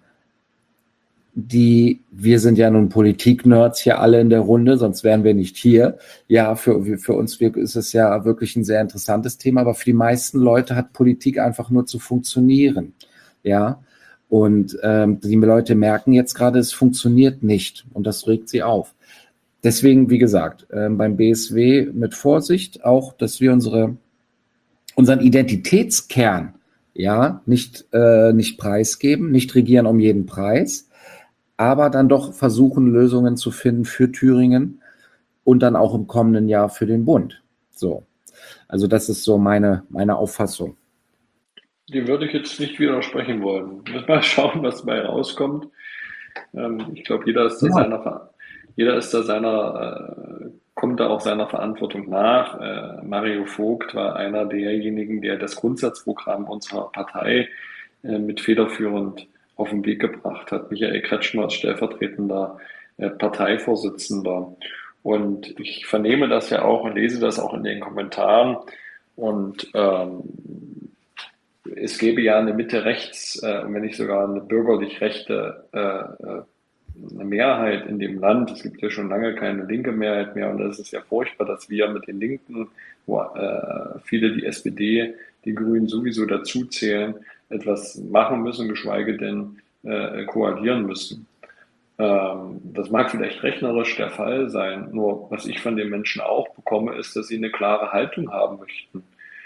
die, wir sind ja nun Politik-Nerds hier alle in der Runde, sonst wären wir nicht hier. Ja, für, für uns ist es ja wirklich ein sehr interessantes Thema, aber für die meisten Leute hat Politik einfach nur zu funktionieren. Ja, und ähm, die Leute merken jetzt gerade, es funktioniert nicht und das regt sie auf. Deswegen, wie gesagt, äh, beim B S W mit Vorsicht auch, dass wir unsere, unseren Identitätskern ja nicht, äh, nicht preisgeben, nicht regieren um jeden Preis, aber dann doch versuchen, Lösungen zu finden für Thüringen und dann auch im kommenden Jahr für den Bund. So, also das ist so meine, meine Auffassung. Die würde ich jetzt nicht widersprechen wollen. Mal schauen, was dabei rauskommt. Ähm, ich glaube, jeder ist da Ja. seiner, jeder ist da seiner, äh, kommt da auch seiner Verantwortung nach. Äh, Mario Vogt war einer derjenigen, der das Grundsatzprogramm unserer Partei äh, mit federführend auf den Weg gebracht hat. Michael Kretschmer als stellvertretender äh, Parteivorsitzender. Und ich vernehme das ja auch und lese das auch in den Kommentaren. Und ähm, es gäbe ja eine Mitte-Rechts, äh, wenn nicht sogar eine bürgerlich-rechte äh, eine Mehrheit in dem Land. Es gibt ja schon lange keine linke Mehrheit mehr und das ist ja furchtbar, dass wir mit den Linken, wo äh, viele die S P D, die Grünen sowieso dazu zählen, etwas machen müssen, geschweige denn äh, koalieren müssen. Ähm, das mag vielleicht rechnerisch der Fall sein, nur was ich von den Menschen auch bekomme, ist, dass sie eine klare Haltung haben möchten.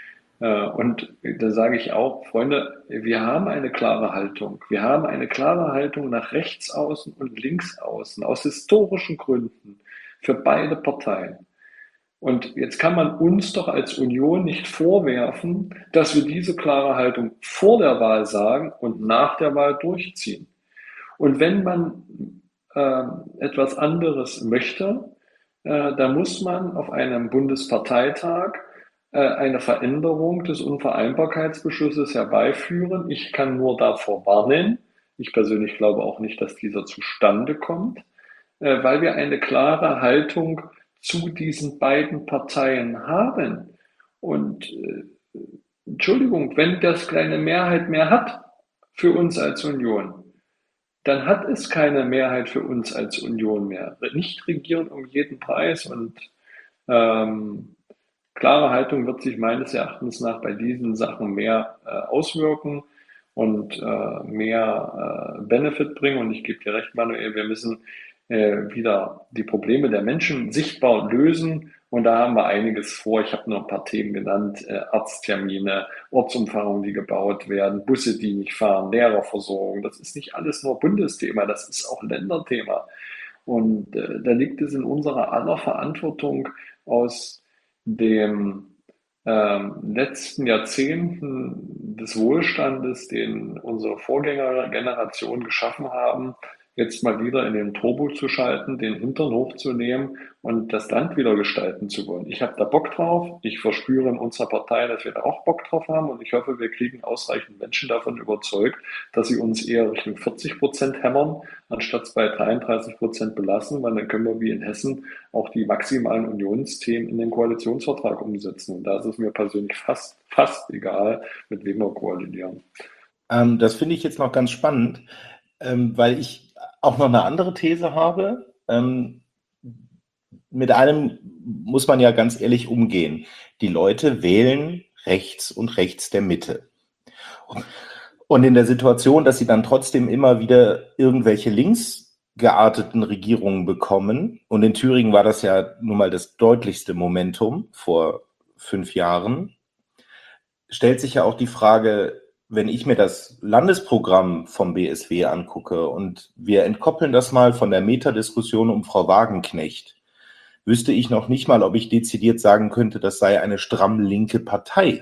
Und da sage ich auch, Freunde, wir haben eine klare Haltung. Wir haben eine klare Haltung nach rechts außen und links außen, aus historischen Gründen, für beide Parteien. Und jetzt kann man uns doch als Union nicht vorwerfen, dass wir diese klare Haltung vor der Wahl sagen und nach der Wahl durchziehen. Und wenn man äh, etwas anderes möchte, äh, dann muss man auf einem Bundesparteitag eine Veränderung des Unvereinbarkeitsbeschlusses herbeiführen. Ich kann nur davor warnen. Ich persönlich glaube auch nicht, dass dieser zustande kommt, weil wir eine klare Haltung zu diesen beiden Parteien haben. Und äh, Entschuldigung, wenn das keine Mehrheit mehr hat für uns als Union, dann hat es keine Mehrheit für uns als Union mehr. Nicht regieren um jeden Preis und ähm, klare Haltung wird sich meines Erachtens nach bei diesen Sachen mehr äh, auswirken und äh, mehr äh, Benefit bringen. Und ich gebe dir recht, Manuel, wir müssen äh, wieder die Probleme der Menschen sichtbar lösen. Und da haben wir einiges vor. Ich habe noch ein paar Themen genannt, äh, Arzttermine, Ortsumfahrungen, die gebaut werden, Busse, die nicht fahren, Lehrerversorgung. Das ist nicht alles nur Bundesthema, das ist auch Länderthema. Und äh, da liegt es in unserer aller Verantwortung, aus dem ähm, letzten Jahrzehnten des Wohlstandes, den unsere Vorgängergenerationen geschaffen haben, jetzt mal wieder in den Turbo zu schalten, den Hintern hochzunehmen und das Land wieder gestalten zu wollen. Ich habe da Bock drauf. Ich verspüre in unserer Partei, dass wir da auch Bock drauf haben und ich hoffe, wir kriegen ausreichend Menschen davon überzeugt, dass sie uns eher Richtung vierzig Prozent hämmern, anstatt bei dreiunddreißig Prozent belassen, weil dann können wir wie in Hessen auch die maximalen Unionsthemen in den Koalitionsvertrag umsetzen. Und da ist es mir persönlich fast, fast egal, mit wem wir koalidieren. Ähm, das finde ich jetzt noch ganz spannend, ähm, weil ich auch noch eine andere These habe. Ähm, mit einem muss man ja ganz ehrlich umgehen. Die Leute wählen rechts und rechts der Mitte. Und in der Situation, dass sie dann trotzdem immer wieder irgendwelche links gearteten Regierungen bekommen, und in Thüringen war das ja nun mal das deutlichste Momentum vor fünf Jahren, stellt sich ja auch die Frage, wenn ich mir das Landesprogramm vom B S W angucke und wir entkoppeln das mal von der Metadiskussion um Frau Wagenknecht, wüsste ich noch nicht mal, ob ich dezidiert sagen könnte, das sei eine stramm linke Partei.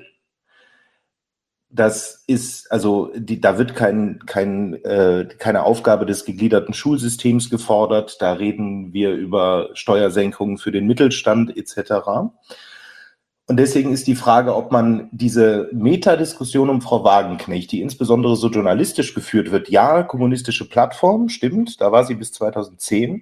Das ist, also die, da wird kein, kein, äh, keine Aufgabe des gegliederten Schulsystems gefordert, da reden wir über Steuersenkungen für den Mittelstand et cetera. Und deswegen ist die Frage, ob man diese Metadiskussion um Frau Wagenknecht, die insbesondere so journalistisch geführt wird, ja, kommunistische Plattform, stimmt, da war sie bis zweitausendzehn,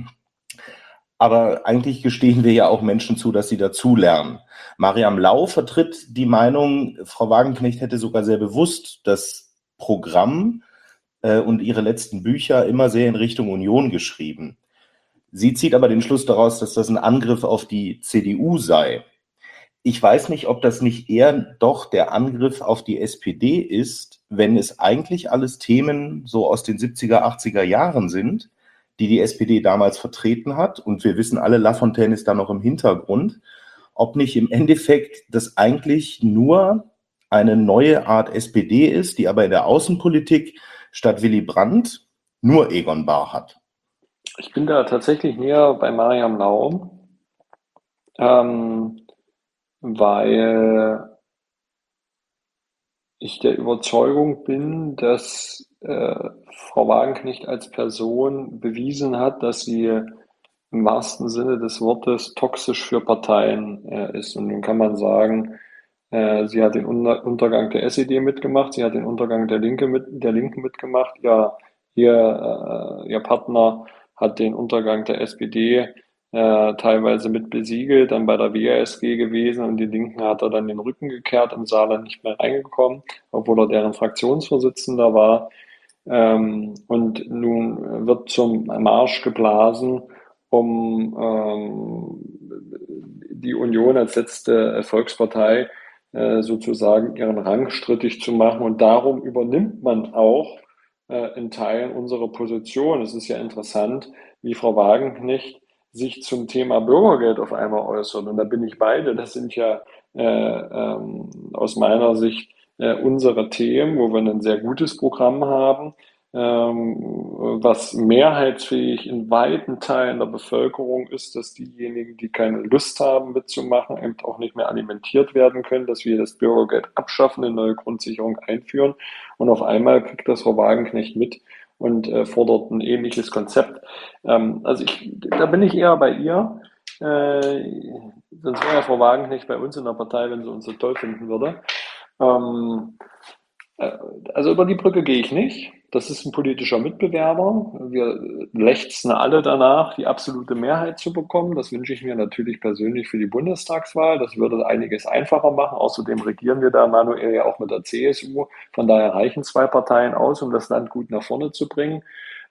aber eigentlich gestehen wir ja auch Menschen zu, dass sie dazulernen. Mariam Lau vertritt die Meinung, Frau Wagenknecht hätte sogar sehr bewusst das Programm äh, und ihre letzten Bücher immer sehr in Richtung Union geschrieben. Sie zieht aber den Schluss daraus, dass das ein Angriff auf die C D U sei. Ich weiß nicht, ob das nicht eher doch der Angriff auf die S P D ist, wenn es eigentlich alles Themen so aus den siebziger, achtziger Jahren sind, die die S P D damals vertreten hat. Und wir wissen alle, Lafontaine ist da noch im Hintergrund. Ob nicht im Endeffekt das eigentlich nur eine neue Art S P D ist, die aber in der Außenpolitik statt Willy Brandt nur Egon Bahr hat. Ich bin da tatsächlich näher bei Mariam Lau, ähm, weil ich der Überzeugung bin, dass äh, Frau Wagenknecht als Person bewiesen hat, dass sie im wahrsten Sinne des Wortes toxisch für Parteien äh, ist. Und nun kann man sagen, äh, sie hat den Unter Untergang der S E D mitgemacht, sie hat den Untergang der Linke mit, der Linken mitgemacht, ja, ihr, äh, ihr Partner hat den Untergang der S P D äh, teilweise mit besiegelt, dann bei der W A S G gewesen und die Linken hat er dann den Rücken gekehrt, im Saarland nicht mehr reingekommen, obwohl er deren Fraktionsvorsitzender war. Ähm, und nun wird zum Marsch geblasen, um ähm, die Union als letzte Volkspartei äh, sozusagen ihren Rang strittig zu machen. Und darum übernimmt man auch äh, in Teilen unsere Position. Es ist ja interessant, wie Frau Wagenknecht sich zum Thema Bürgergeld auf einmal äußert. Und da bin ich beide. Das sind ja äh, ähm, aus meiner Sicht äh, unsere Themen, wo wir ein sehr gutes Programm haben, ähm, was mehrheitsfähig in weiten Teilen der Bevölkerung ist, dass diejenigen, die keine Lust haben mitzumachen, eben auch nicht mehr alimentiert werden können, dass wir das Bürgergeld abschaffen, eine neue Grundsicherung einführen. Und auf einmal kriegt das Frau Wagenknecht mit und äh, fordert ein ähnliches Konzept. Ähm, also ich, da bin ich eher bei ihr. Äh, sonst wäre ja Frau Wagenknecht bei uns in der Partei, wenn sie uns so toll finden würde. Ähm, äh, also über die Brücke gehe ich nicht. Das ist ein politischer Mitbewerber. Wir lechzen alle danach, die absolute Mehrheit zu bekommen. Das wünsche ich mir natürlich persönlich für die Bundestagswahl. Das würde einiges einfacher machen. Außerdem regieren wir da, Manuel, ja auch mit der C S U. Von daher reichen zwei Parteien aus, um das Land gut nach vorne zu bringen.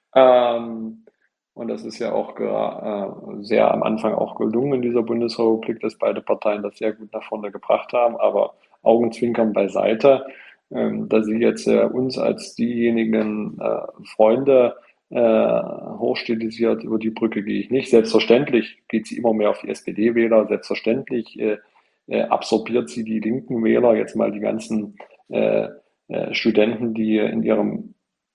Ähm, und das ist ja auch äh, sehr am Anfang auch gelungen in dieser Bundesrepublik, dass beide Parteien das sehr gut nach vorne gebracht haben. Aber Augenzwinkern beiseite. Ähm, dass sie jetzt äh, uns als diejenigen äh, Freunde äh, hochstilisiert, über die Brücke gehe ich nicht. Selbstverständlich geht sie immer mehr auf die S P D-Wähler, selbstverständlich äh, äh, absorbiert sie die linken Wähler, jetzt mal die ganzen äh, äh, Studenten, die in ihrem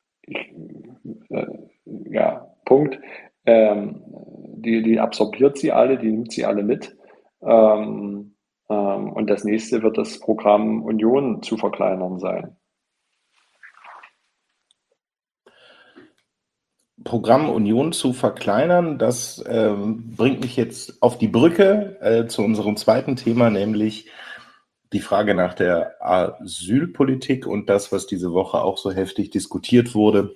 äh, ja, Punkt, ähm, die, die absorbiert sie alle, die nimmt sie alle mit. Ähm, Und das nächste wird das Programm Union zu verkleinern sein. Programm Union zu verkleinern, das ähm, bringt mich jetzt auf die Brücke äh, zu unserem zweiten Thema, nämlich die Frage nach der Asylpolitik und das, was diese Woche auch so heftig diskutiert wurde,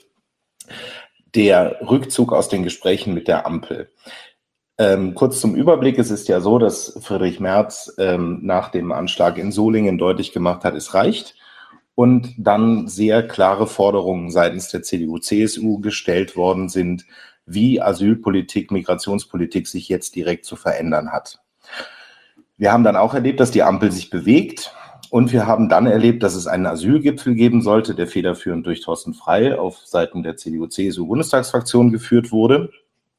der Rückzug aus den Gesprächen mit der Ampel. Ähm, kurz zum Überblick, es ist ja so, dass Friedrich Merz ähm, nach dem Anschlag in Solingen deutlich gemacht hat, es reicht. Und dann sehr klare Forderungen seitens der C D U C S U gestellt worden sind, wie Asylpolitik, Migrationspolitik sich jetzt direkt zu verändern hat. Wir haben dann auch erlebt, dass die Ampel sich bewegt und wir haben dann erlebt, dass es einen Asylgipfel geben sollte, der federführend durch Thorsten Frey auf Seiten der C D U C S U Bundestagsfraktion geführt wurde,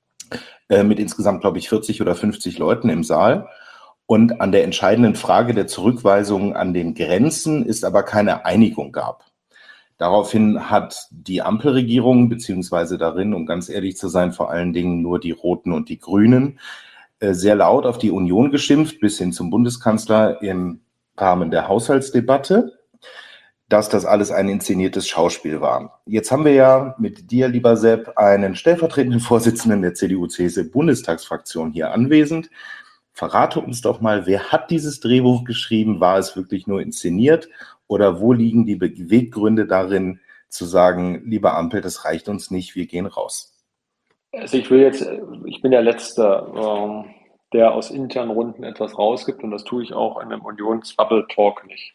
äh, mit insgesamt, glaube ich, vierzig oder fünfzig Leuten im Saal. Und an der entscheidenden Frage der Zurückweisung an den Grenzen ist aber keine Einigung gab. Daraufhin hat die Ampelregierung, beziehungsweise darin, um ganz ehrlich zu sein, vor allen Dingen nur die Roten und die Grünen, sehr laut auf die Union geschimpft, bis hin zum Bundeskanzler im Rahmen der Haushaltsdebatte, dass das alles ein inszeniertes Schauspiel war. Jetzt haben wir ja mit dir, lieber Sepp, einen stellvertretenden Vorsitzenden der C D U C S U-Bundestagsfraktion hier anwesend. Verrate uns doch mal, wer hat dieses Drehbuch geschrieben? War es wirklich nur inszeniert? Oder wo liegen die Beweggründe darin, zu sagen, lieber Ampel, das reicht uns nicht, wir gehen raus? Also ich will jetzt, ich bin der Letzte, ähm, der aus internen Runden etwas rausgibt und das tue ich auch in einem Unions-Bubble-Talk nicht.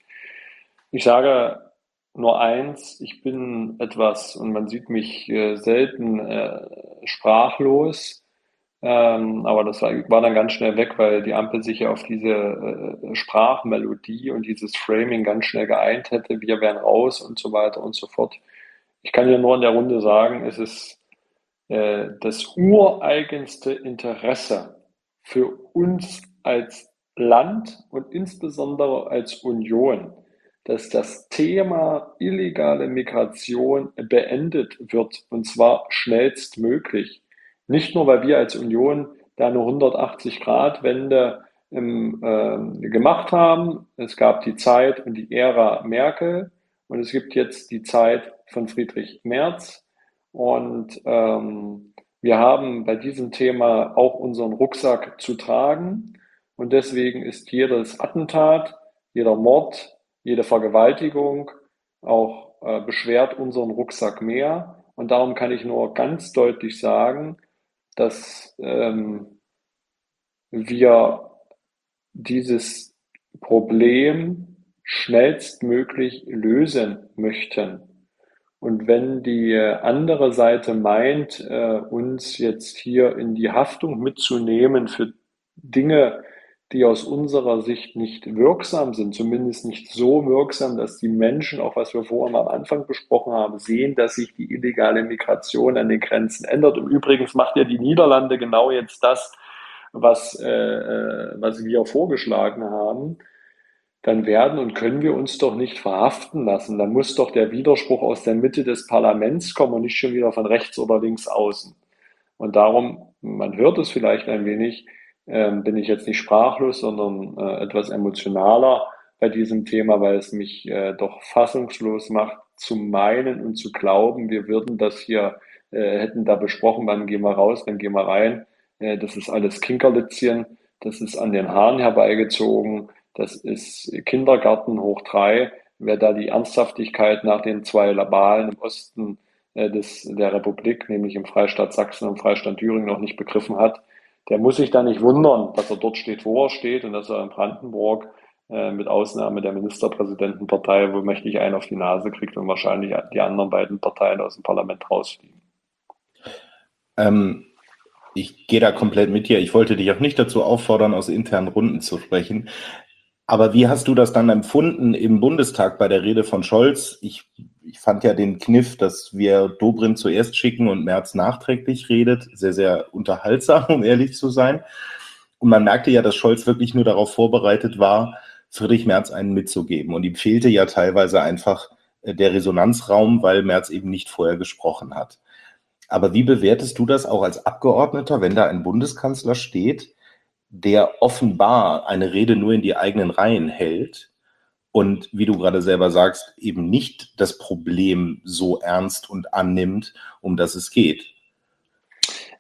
Ich sage nur eins, ich bin etwas, und man sieht mich äh, selten äh, sprachlos, Ähm, aber das war, war dann ganz schnell weg, weil die Ampel sich ja auf diese äh, Sprachmelodie und dieses Framing ganz schnell geeint hätte. Wir wären raus und so weiter und so fort. Ich kann hier nur in der Runde sagen, es ist äh, das ureigenste Interesse für uns als Land und insbesondere als Union, dass das Thema illegale Migration beendet wird, und zwar schnellstmöglich. Nicht nur, weil wir als Union da eine hundertachtzig-Grad-Wende ähm, äh, gemacht haben. Es gab die Zeit und die Ära Merkel und es gibt jetzt die Zeit von Friedrich Merz. Und ähm, wir haben bei diesem Thema auch unseren Rucksack zu tragen. Und deswegen ist jedes Attentat, jeder Mord, jede Vergewaltigung auch äh, beschwert unseren Rucksack mehr. Und darum kann ich nur ganz deutlich sagen, dass ähm, wir dieses Problem schnellstmöglich lösen möchten. Und wenn die andere Seite meint, äh, uns jetzt hier in die Haftung mitzunehmen für Dinge, die aus unserer Sicht nicht wirksam sind, zumindest nicht so wirksam, dass die Menschen, auch was wir vorhin am Anfang besprochen haben, sehen, dass sich die illegale Migration an den Grenzen ändert. Und übrigens macht ja die Niederlande genau jetzt das, was, äh, was wir vorgeschlagen haben. Dann werden und können wir uns doch nicht verhaften lassen. Dann muss doch der Widerspruch aus der Mitte des Parlaments kommen und nicht schon wieder von rechts oder links außen. Und darum, man hört es vielleicht ein wenig, ähm, bin ich jetzt nicht sprachlos, sondern äh, etwas emotionaler bei diesem Thema, weil es mich äh, doch fassungslos macht, zu meinen und zu glauben, wir würden das hier, äh, hätten da besprochen, wann gehen wir raus, wann gehen wir rein. Äh, das ist alles Kinkerlitzchen, das ist an den Haaren herbeigezogen, das ist Kindergarten hoch drei. Wer da die Ernsthaftigkeit nach den zwei Wahlen im Osten äh, des, der Republik, nämlich im Freistaat Sachsen und im Freistaat Thüringen, noch nicht begriffen hat, der muss sich da nicht wundern, dass er dort steht, wo er steht und dass er in Brandenburg äh, mit Ausnahme der Ministerpräsidentenpartei wohl mächtig einen auf die Nase kriegt und wahrscheinlich die anderen beiden Parteien aus dem Parlament rausfliegen. Ähm, ich gehe da komplett mit dir. Ich wollte dich auch nicht dazu auffordern, aus internen Runden zu sprechen. Aber wie hast du das dann empfunden im Bundestag bei der Rede von Scholz? Ich, ich fand ja den Kniff, dass wir Dobrindt zuerst schicken und Merz nachträglich redet, sehr, sehr unterhaltsam, um ehrlich zu sein. Und man merkte ja, dass Scholz wirklich nur darauf vorbereitet war, Friedrich Merz einen mitzugeben. Und ihm fehlte ja teilweise einfach der Resonanzraum, weil Merz eben nicht vorher gesprochen hat. Aber wie bewertest du das auch als Abgeordneter, wenn da ein Bundeskanzler steht, der offenbar eine Rede nur in die eigenen Reihen hält und, wie du gerade selber sagst, eben nicht das Problem so ernst und annimmt, um das es geht?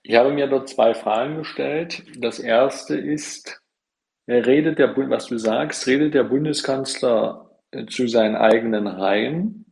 Ich habe mir dort zwei Fragen gestellt. Das erste ist, redet der, was du sagst, redet der Bundeskanzler zu seinen eigenen Reihen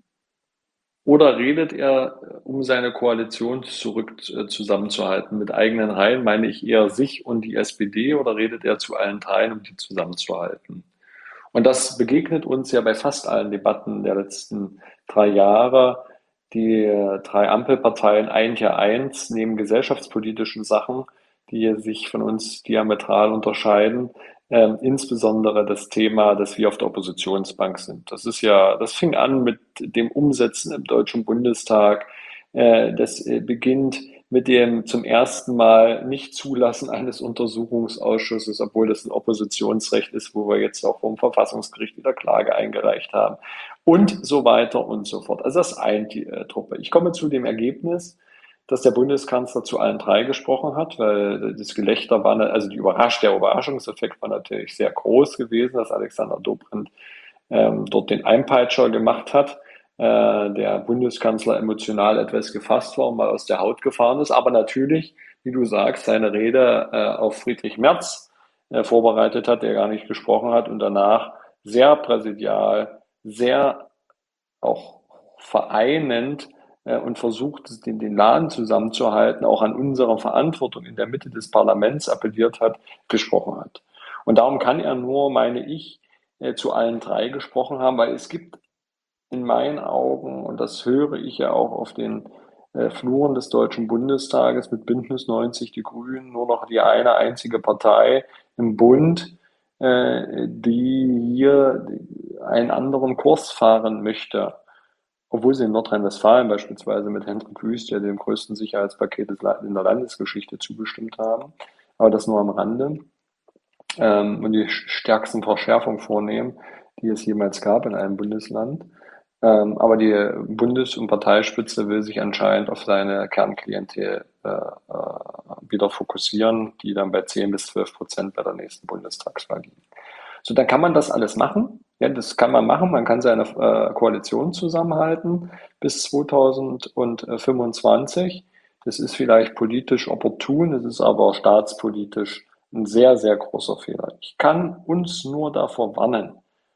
oder redet er, um seine Koalition zurück zusammenzuhalten? Mit eigenen Reihen meine ich eher sich und die S P D, oder redet er zu allen dreien, um die zusammenzuhalten? Und das begegnet uns ja bei fast allen Debatten der letzten drei Jahre. Die drei Ampelparteien eint ja eins, neben gesellschaftspolitischen Sachen, die sich von uns diametral unterscheiden, äh, insbesondere das Thema, dass wir auf der Oppositionsbank sind. Das ist ja, das fing an mit dem Umsetzen im Deutschen Bundestag. Äh, das äh, beginnt mit dem zum ersten Mal Nicht-Zulassen eines Untersuchungsausschusses, obwohl das ein Oppositionsrecht ist, wo wir jetzt auch vom Verfassungsgericht wieder Klage eingereicht haben und so weiter und so fort. Also das eint die äh, Truppe. Ich komme zu dem Ergebnis, dass der Bundeskanzler zu allen drei gesprochen hat, weil das Gelächter war, also die Überrasch, der Überraschungseffekt war natürlich sehr groß gewesen, dass Alexander Dobrindt ähm, dort den Einpeitscher gemacht hat. Der Bundeskanzler emotional etwas gefasst war und mal aus der Haut gefahren ist. Aber natürlich, wie du sagst, seine Rede äh, auf Friedrich Merz äh, vorbereitet hat, der gar nicht gesprochen hat und danach sehr präsidial, sehr auch vereinend äh, und versucht, den, den Laden zusammenzuhalten, auch an unserer Verantwortung in der Mitte des Parlaments appelliert hat, gesprochen hat. Und darum kann er nur, meine ich, äh, zu allen drei gesprochen haben, weil es gibt in meinen Augen, und das höre ich ja auch auf den äh, Fluren des Deutschen Bundestages mit Bündnis neunzig, die Grünen, nur noch die eine einzige Partei im Bund, äh, die hier einen anderen Kurs fahren möchte. Obwohl sie in Nordrhein-Westfalen beispielsweise mit Hendrik Wüst ja dem größten Sicherheitspaket in der Landesgeschichte zugestimmt haben. Aber das nur am Rande. Ähm, und die stärksten Verschärfungen vornehmen, die es jemals gab in einem Bundesland. Ähm, aber die Bundes- und Parteispitze will sich anscheinend auf seine Kernklientel äh, äh, wieder fokussieren, die dann bei zehn bis zwölf Prozent bei der nächsten Bundestagswahl liegen. So, dann kann man das alles machen. Ja, das kann man machen. Man kann seine äh, Koalition zusammenhalten bis zweitausendfünfundzwanzig. Das ist vielleicht politisch opportun, es ist aber staatspolitisch ein sehr, sehr großer Fehler. Ich kann uns nur davor warnen,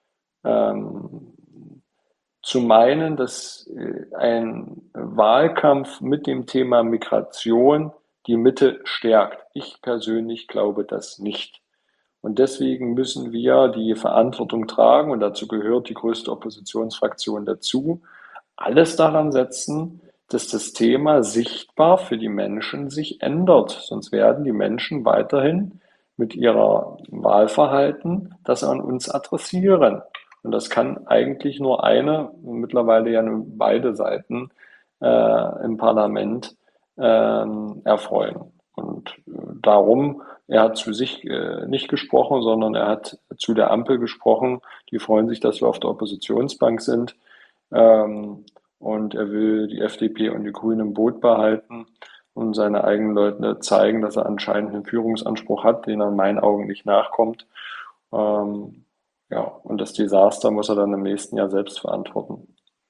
ähm, zu meinen, dass ein Wahlkampf mit dem Thema Migration die Mitte stärkt. Ich persönlich glaube das nicht. Und deswegen müssen wir die Verantwortung tragen, und dazu gehört die größte Oppositionsfraktion dazu, alles daran setzen, dass das Thema sichtbar für die Menschen sich ändert. Sonst werden die Menschen weiterhin mit ihrer Wahlverhalten das an uns adressieren. Und das kann eigentlich nur eine, mittlerweile ja nur beide Seiten äh, im Parlament äh, erfreuen. Und äh, darum, er hat zu sich äh, nicht gesprochen, sondern er hat zu der Ampel gesprochen. Die freuen sich, dass wir auf der Oppositionsbank sind. Ähm, und er will die F D P und die Grünen im Boot behalten und seine eigenen Leute zeigen, dass er anscheinend einen Führungsanspruch hat, den er in meinen Augen nicht nachkommt. Ähm, Ja, und das Desaster muss er dann im nächsten Jahr selbst verantworten.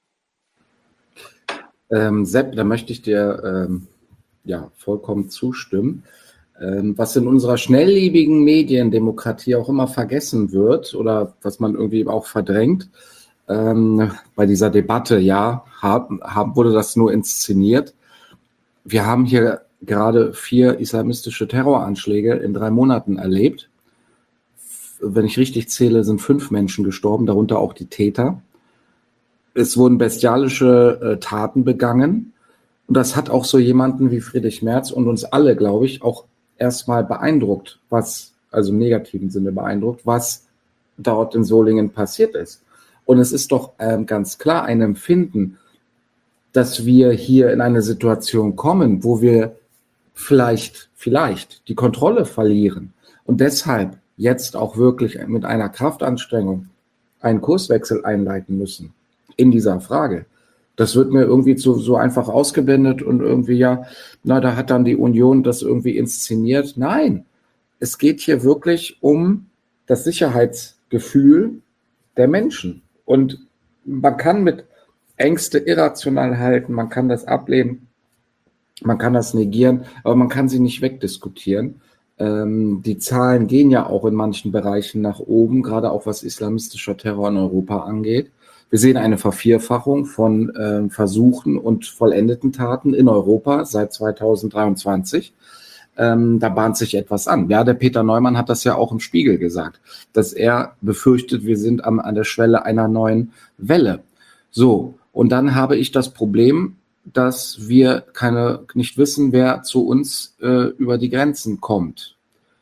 Ähm, Sepp, da möchte ich dir ähm, ja vollkommen zustimmen. Ähm, was in unserer schnelllebigen Mediendemokratie auch immer vergessen wird oder was man irgendwie auch verdrängt, ähm, bei dieser Debatte, ja, hab, hab, wurde das nur inszeniert. Wir haben hier gerade vier islamistische Terroranschläge in drei Monaten erlebt. Wenn ich richtig zähle, sind fünf Menschen gestorben, darunter auch die Täter. Es wurden bestialische äh, Taten begangen. Und das hat auch so jemanden wie Friedrich Merz und uns alle, glaube ich, auch erstmal beeindruckt, was, also im negativen Sinne beeindruckt, was dort in Solingen passiert ist. Und es ist doch ähm, ganz klar ein Empfinden, dass wir hier in eine Situation kommen, wo wir vielleicht, vielleicht die Kontrolle verlieren und deshalb jetzt auch wirklich mit einer Kraftanstrengung einen Kurswechsel einleiten müssen in dieser Frage. Das wird mir irgendwie zu, so einfach ausgeblendet und irgendwie, ja, na, da hat dann die Union das irgendwie inszeniert. Nein, es geht hier wirklich um das Sicherheitsgefühl der Menschen. Und man kann mit Ängste irrational halten, man kann das ablehnen. Man kann das negieren, aber man kann sie nicht wegdiskutieren. Ähm, die Zahlen gehen ja auch in manchen Bereichen nach oben, gerade auch was islamistischer Terror in Europa angeht. Wir sehen eine Vervierfachung von äh, Versuchen und vollendeten Taten in Europa seit zweitausenddreiundzwanzig. Ähm, da bahnt sich etwas an. Ja, der Peter Neumann hat das ja auch im Spiegel gesagt, dass er befürchtet, wir sind am, an der Schwelle einer neuen Welle. So, und dann habe ich das Problem, dass wir keine, nicht wissen, wer zu uns äh, über die Grenzen kommt.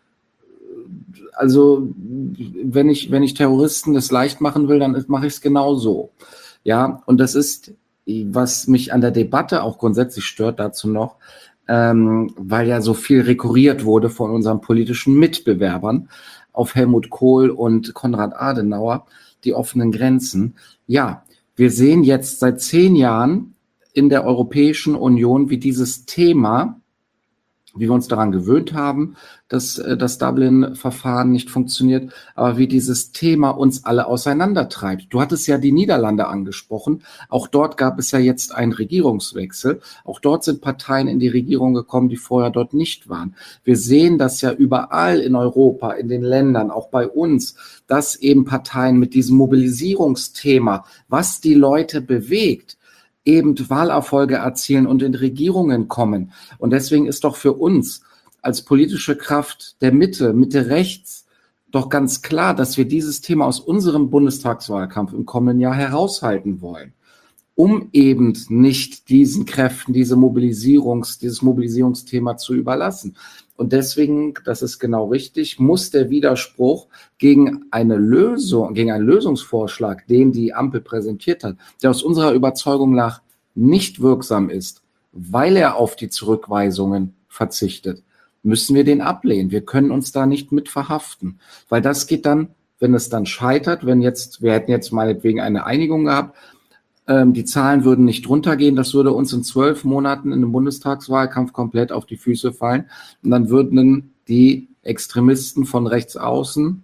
Also, wenn ich, wenn ich Terroristen das leicht machen will, dann mache ich es genau so. Ja, und das ist, was mich an der Debatte auch grundsätzlich stört, dazu noch, ähm, weil ja so viel rekurriert wurde von unseren politischen Mitbewerbern auf Helmut Kohl und Konrad Adenauer, die offenen Grenzen. Ja, wir sehen jetzt seit zehn Jahren in der Europäischen Union, wie dieses Thema, wie wir uns daran gewöhnt haben, dass das Dublin-Verfahren nicht funktioniert, aber wie dieses Thema uns alle auseinandertreibt. Du hattest ja die Niederlande angesprochen. Auch dort gab es ja jetzt einen Regierungswechsel. Auch dort sind Parteien in die Regierung gekommen, die vorher dort nicht waren. Wir sehen das ja überall in Europa, in den Ländern, auch bei uns, dass eben Parteien mit diesem Mobilisierungsthema, was die Leute bewegt, eben Wahlerfolge erzielen und in Regierungen kommen. Und deswegen ist doch für uns als politische Kraft der Mitte, Mitte rechts, doch ganz klar, dass wir dieses Thema aus unserem Bundestagswahlkampf im kommenden Jahr heraushalten wollen, um eben nicht diesen Kräften, diese Mobilisierungs, dieses Mobilisierungsthema zu überlassen. Und deswegen, das ist genau richtig, muss der Widerspruch gegen eine Lösung, gegen einen Lösungsvorschlag, den die Ampel präsentiert hat, der aus unserer Überzeugung nach nicht wirksam ist, weil er auf die Zurückweisungen verzichtet, müssen wir den ablehnen. Wir können uns da nicht mit verhaften, weil das geht dann, wenn es dann scheitert, wenn jetzt, wir hätten jetzt meinetwegen eine Einigung gehabt, ähm, die Zahlen würden nicht runtergehen, das würde uns in zwölf Monaten in einem Bundestagswahlkampf komplett auf die Füße fallen und dann würden die Extremisten von rechts außen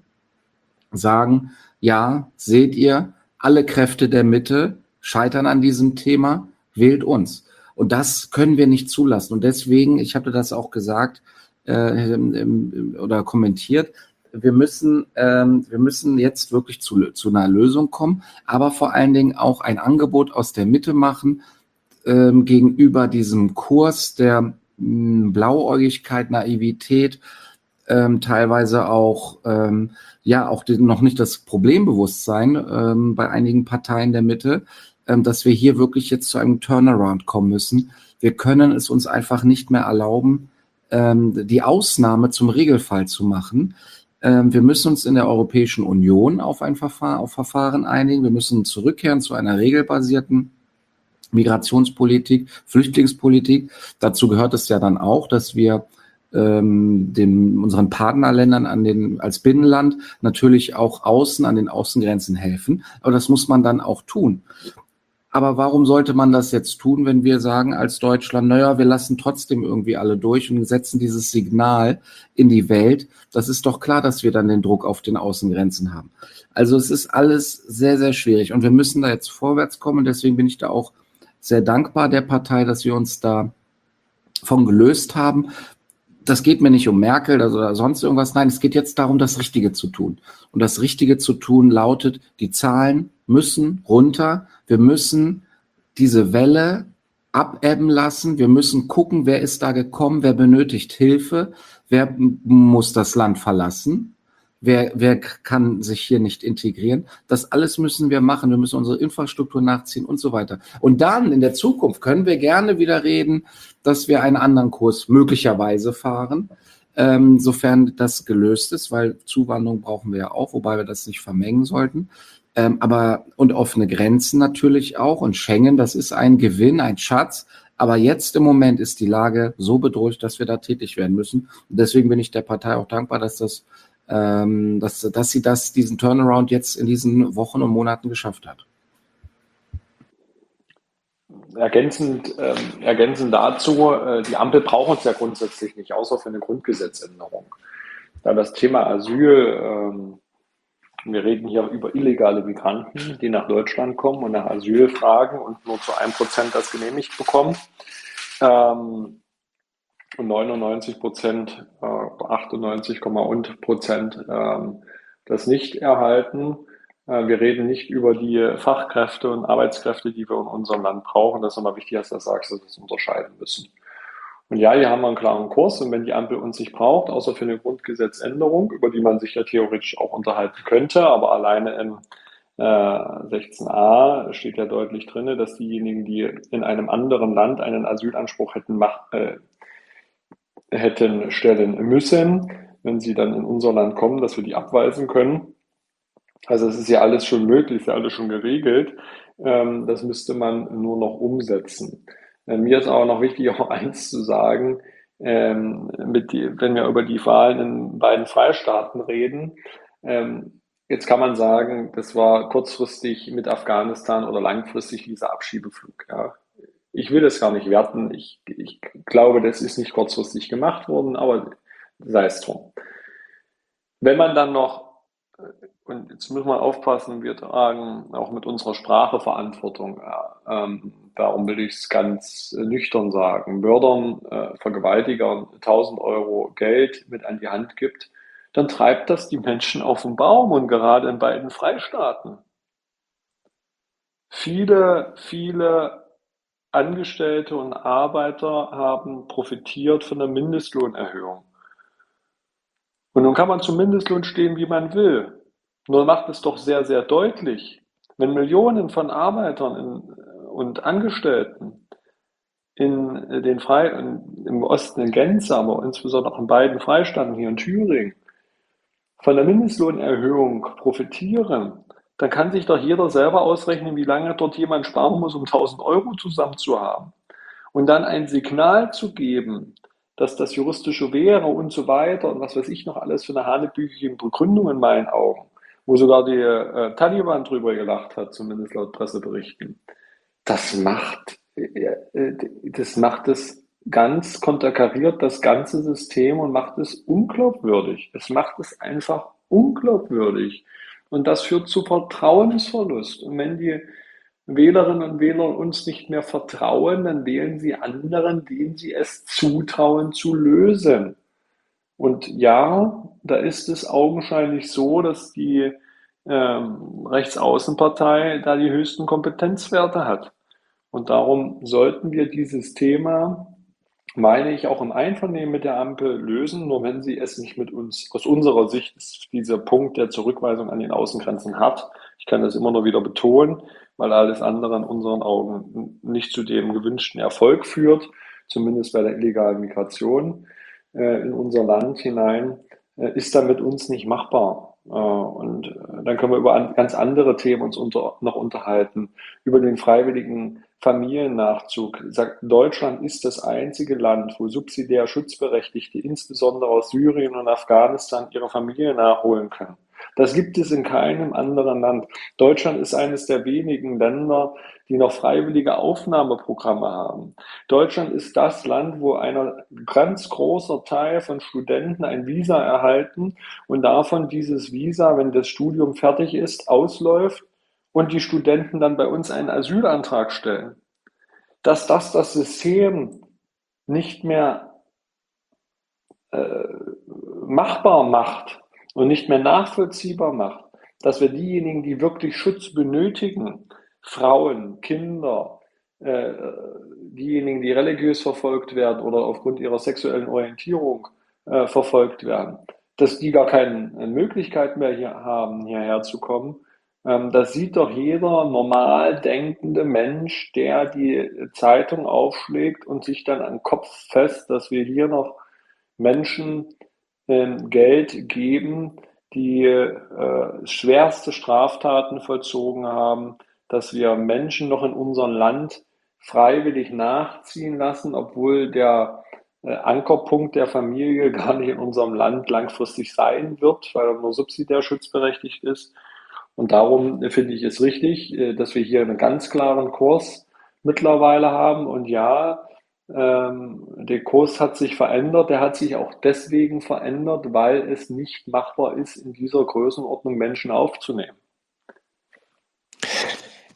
sagen, ja, seht ihr, alle Kräfte der Mitte scheitern an diesem Thema, wählt uns. Und das können wir nicht zulassen. Und deswegen, ich hatte das auch gesagt äh, oder kommentiert, wir müssen, ähm, wir müssen jetzt wirklich zu, zu einer Lösung kommen, aber vor allen Dingen auch ein Angebot aus der Mitte machen ähm, gegenüber diesem Kurs der mh, Blauäugigkeit, Naivität, ähm, teilweise auch, ähm, ja, auch die, noch nicht das Problembewusstsein ähm, bei einigen Parteien der Mitte, ähm, dass wir hier wirklich jetzt zu einem Turnaround kommen müssen. Wir können es uns einfach nicht mehr erlauben, ähm, die Ausnahme zum Regelfall zu machen. Ähm, wir müssen uns in der Europäischen Union auf ein Verfahren, auf Verfahren einigen. Wir müssen zurückkehren zu einer regelbasierten Migrationspolitik, Flüchtlingspolitik. Dazu gehört es ja dann auch, dass wir ähm, den, unseren Partnerländern an den, als Binnenland natürlich auch außen, an den Außengrenzen helfen. Aber das muss man dann auch tun. Aber warum sollte man das jetzt tun, wenn wir sagen als Deutschland, naja, wir lassen trotzdem irgendwie alle durch und setzen dieses Signal in die Welt? Das ist doch klar, dass wir dann den Druck auf den Außengrenzen haben. Also es ist alles sehr, sehr schwierig und wir müssen da jetzt vorwärts kommen. Deswegen bin ich da auch sehr dankbar der Partei, dass wir uns da von gelöst haben. Das geht mir nicht um Merkel oder sonst irgendwas. Nein, es geht jetzt darum, das Richtige zu tun. Und das Richtige zu tun lautet, die Zahlen müssen runter. Wir müssen diese Welle abebben lassen. Wir müssen gucken, wer ist da gekommen, wer benötigt Hilfe, wer muss das Land verlassen, wer, wer kann sich hier nicht integrieren. Das alles müssen wir machen. Wir müssen unsere Infrastruktur nachziehen und so weiter. Und dann in der Zukunft können wir gerne wieder reden, dass wir einen anderen Kurs möglicherweise fahren, ähm, sofern das gelöst ist, weil Zuwanderung brauchen wir ja auch, wobei wir das nicht vermengen sollten. Ähm, aber und offene Grenzen natürlich auch und Schengen, das ist ein Gewinn, ein Schatz. Aber jetzt im Moment ist die Lage so bedrohlich, dass wir da tätig werden müssen. Und deswegen bin ich der Partei auch dankbar, dass das, ähm, dass, dass sie das, diesen Turnaround jetzt in diesen Wochen und Monaten geschafft hat. Ergänzend, ähm, ergänzend dazu, äh, die Ampel braucht uns ja grundsätzlich nicht, außer für eine Grundgesetzänderung. Da das Thema Asyl, ähm, wir reden hier über illegale Migranten, die nach Deutschland kommen und nach Asyl fragen und nur zu einem Prozent das genehmigt bekommen. ähm, und neunundneunzig Prozent, äh, achtundneunzig Prozent ähm, das nicht erhalten. Äh, wir reden nicht über die Fachkräfte und Arbeitskräfte, die wir in unserem Land brauchen. Das ist immer wichtig, dass du das sagst, dass wir das unterscheiden müssen. Und ja, hier haben wir einen klaren Kurs. Und wenn die Ampel uns nicht braucht, außer für eine Grundgesetzänderung, über die man sich ja theoretisch auch unterhalten könnte, aber alleine in äh, sechzehn a steht ja deutlich drin, dass diejenigen, die in einem anderen Land einen Asylanspruch hätten, mach, äh, hätten stellen müssen, wenn sie dann in unser Land kommen, dass wir die abweisen können. Also es ist ja alles schon möglich, ist ja alles schon geregelt. Ähm, das müsste man nur noch umsetzen. Äh, mir ist aber noch wichtig, auch eins zu sagen, ähm, mit die, wenn wir über die Wahlen in beiden Freistaaten reden. Ähm, jetzt kann man sagen, das war kurzfristig mit Afghanistan oder langfristig dieser Abschiebeflug. Ja. Ich will das gar nicht werten. Ich, ich glaube, das ist nicht kurzfristig gemacht worden, aber sei es drum. Wenn man dann noch, und jetzt müssen wir aufpassen, wir tragen auch mit unserer Sprache Verantwortung. Ja, ähm, darum will ich es ganz nüchtern sagen. Mördern, äh, Vergewaltigern tausend Euro Geld mit an die Hand gibt, dann treibt das die Menschen auf den Baum und gerade in beiden Freistaaten. Viele, viele Angestellte und Arbeiter haben profitiert von der Mindestlohnerhöhung. Und nun kann man zum Mindestlohn stehen, wie man will. Nur macht es doch sehr, sehr deutlich, wenn Millionen von Arbeitern in, und Angestellten in den Frei, in, im Osten in Gänze, aber insbesondere auch in beiden Freistaaten hier in Thüringen, von der Mindestlohnerhöhung profitieren, dann kann sich doch jeder selber ausrechnen, wie lange dort jemand sparen muss, um tausend Euro zusammen zu haben. Und dann ein Signal zu geben, dass das juristische wäre und so weiter und was weiß ich noch alles für eine hanebüchige Begründung in meinen Augen, wo sogar die äh, Taliban drüber gelacht hat, zumindest laut Presseberichten. Das macht, äh, das macht es ganz, konterkariert das ganze System und macht es unglaubwürdig. Es macht es einfach unglaubwürdig. Und das führt zu Vertrauensverlust. Und wenn die Wählerinnen und Wähler uns nicht mehr vertrauen, dann wählen sie anderen, denen sie es zutrauen zu lösen. Und ja, da ist es augenscheinlich so, dass die ähm, Rechtsaußenpartei da die höchsten Kompetenzwerte hat. Und darum sollten wir dieses Thema, meine ich, auch im Einvernehmen mit der Ampel lösen. Nur wenn sie es nicht mit uns, aus unserer Sicht ist dieser Punkt der Zurückweisung an den Außengrenzen hart. Ich kann das immer nur wieder betonen, weil alles andere in unseren Augen nicht zu dem gewünschten Erfolg führt, zumindest bei der illegalen Migration äh, in unser Land hinein, äh, ist dann mit uns nicht machbar. Äh, und äh, dann können wir über an, ganz andere Themen uns unter, noch unterhalten, über den freiwilligen Familiennachzug. Sagt, Deutschland ist das einzige Land, wo subsidiär Schutzberechtigte, insbesondere aus Syrien und Afghanistan, ihre Familie nachholen können. Das gibt es in keinem anderen Land. Deutschland ist eines der wenigen Länder, die noch freiwillige Aufnahmeprogramme haben. Deutschland ist das Land, wo ein ganz großer Teil von Studenten ein Visa erhalten und davon dieses Visa, wenn das Studium fertig ist, ausläuft und die Studenten dann bei uns einen Asylantrag stellen. Dass das das System nicht mehr äh, machbar macht und nicht mehr nachvollziehbar macht, dass wir diejenigen, die wirklich Schutz benötigen, Frauen, Kinder, äh, diejenigen, die religiös verfolgt werden oder aufgrund ihrer sexuellen Orientierung äh, verfolgt werden, dass die gar keine Möglichkeit mehr hier haben, hierher zu kommen. Ähm, das sieht doch jeder normal denkende Mensch, der die Zeitung aufschlägt und sich dann an den Kopf fest, dass wir hier noch Menschen äh, Geld geben, die äh, schwerste Straftaten vollzogen haben, dass wir Menschen noch in unserem Land freiwillig nachziehen lassen, obwohl der äh, Ankerpunkt der Familie gar nicht in unserem Land langfristig sein wird, weil er nur subsidiär schutzberechtigt ist. Und darum finde ich es richtig, äh, dass wir hier einen ganz klaren Kurs mittlerweile haben. Und ja, ähm, der Kurs hat sich verändert. Der hat sich auch deswegen verändert, weil es nicht machbar ist, in dieser Größenordnung Menschen aufzunehmen.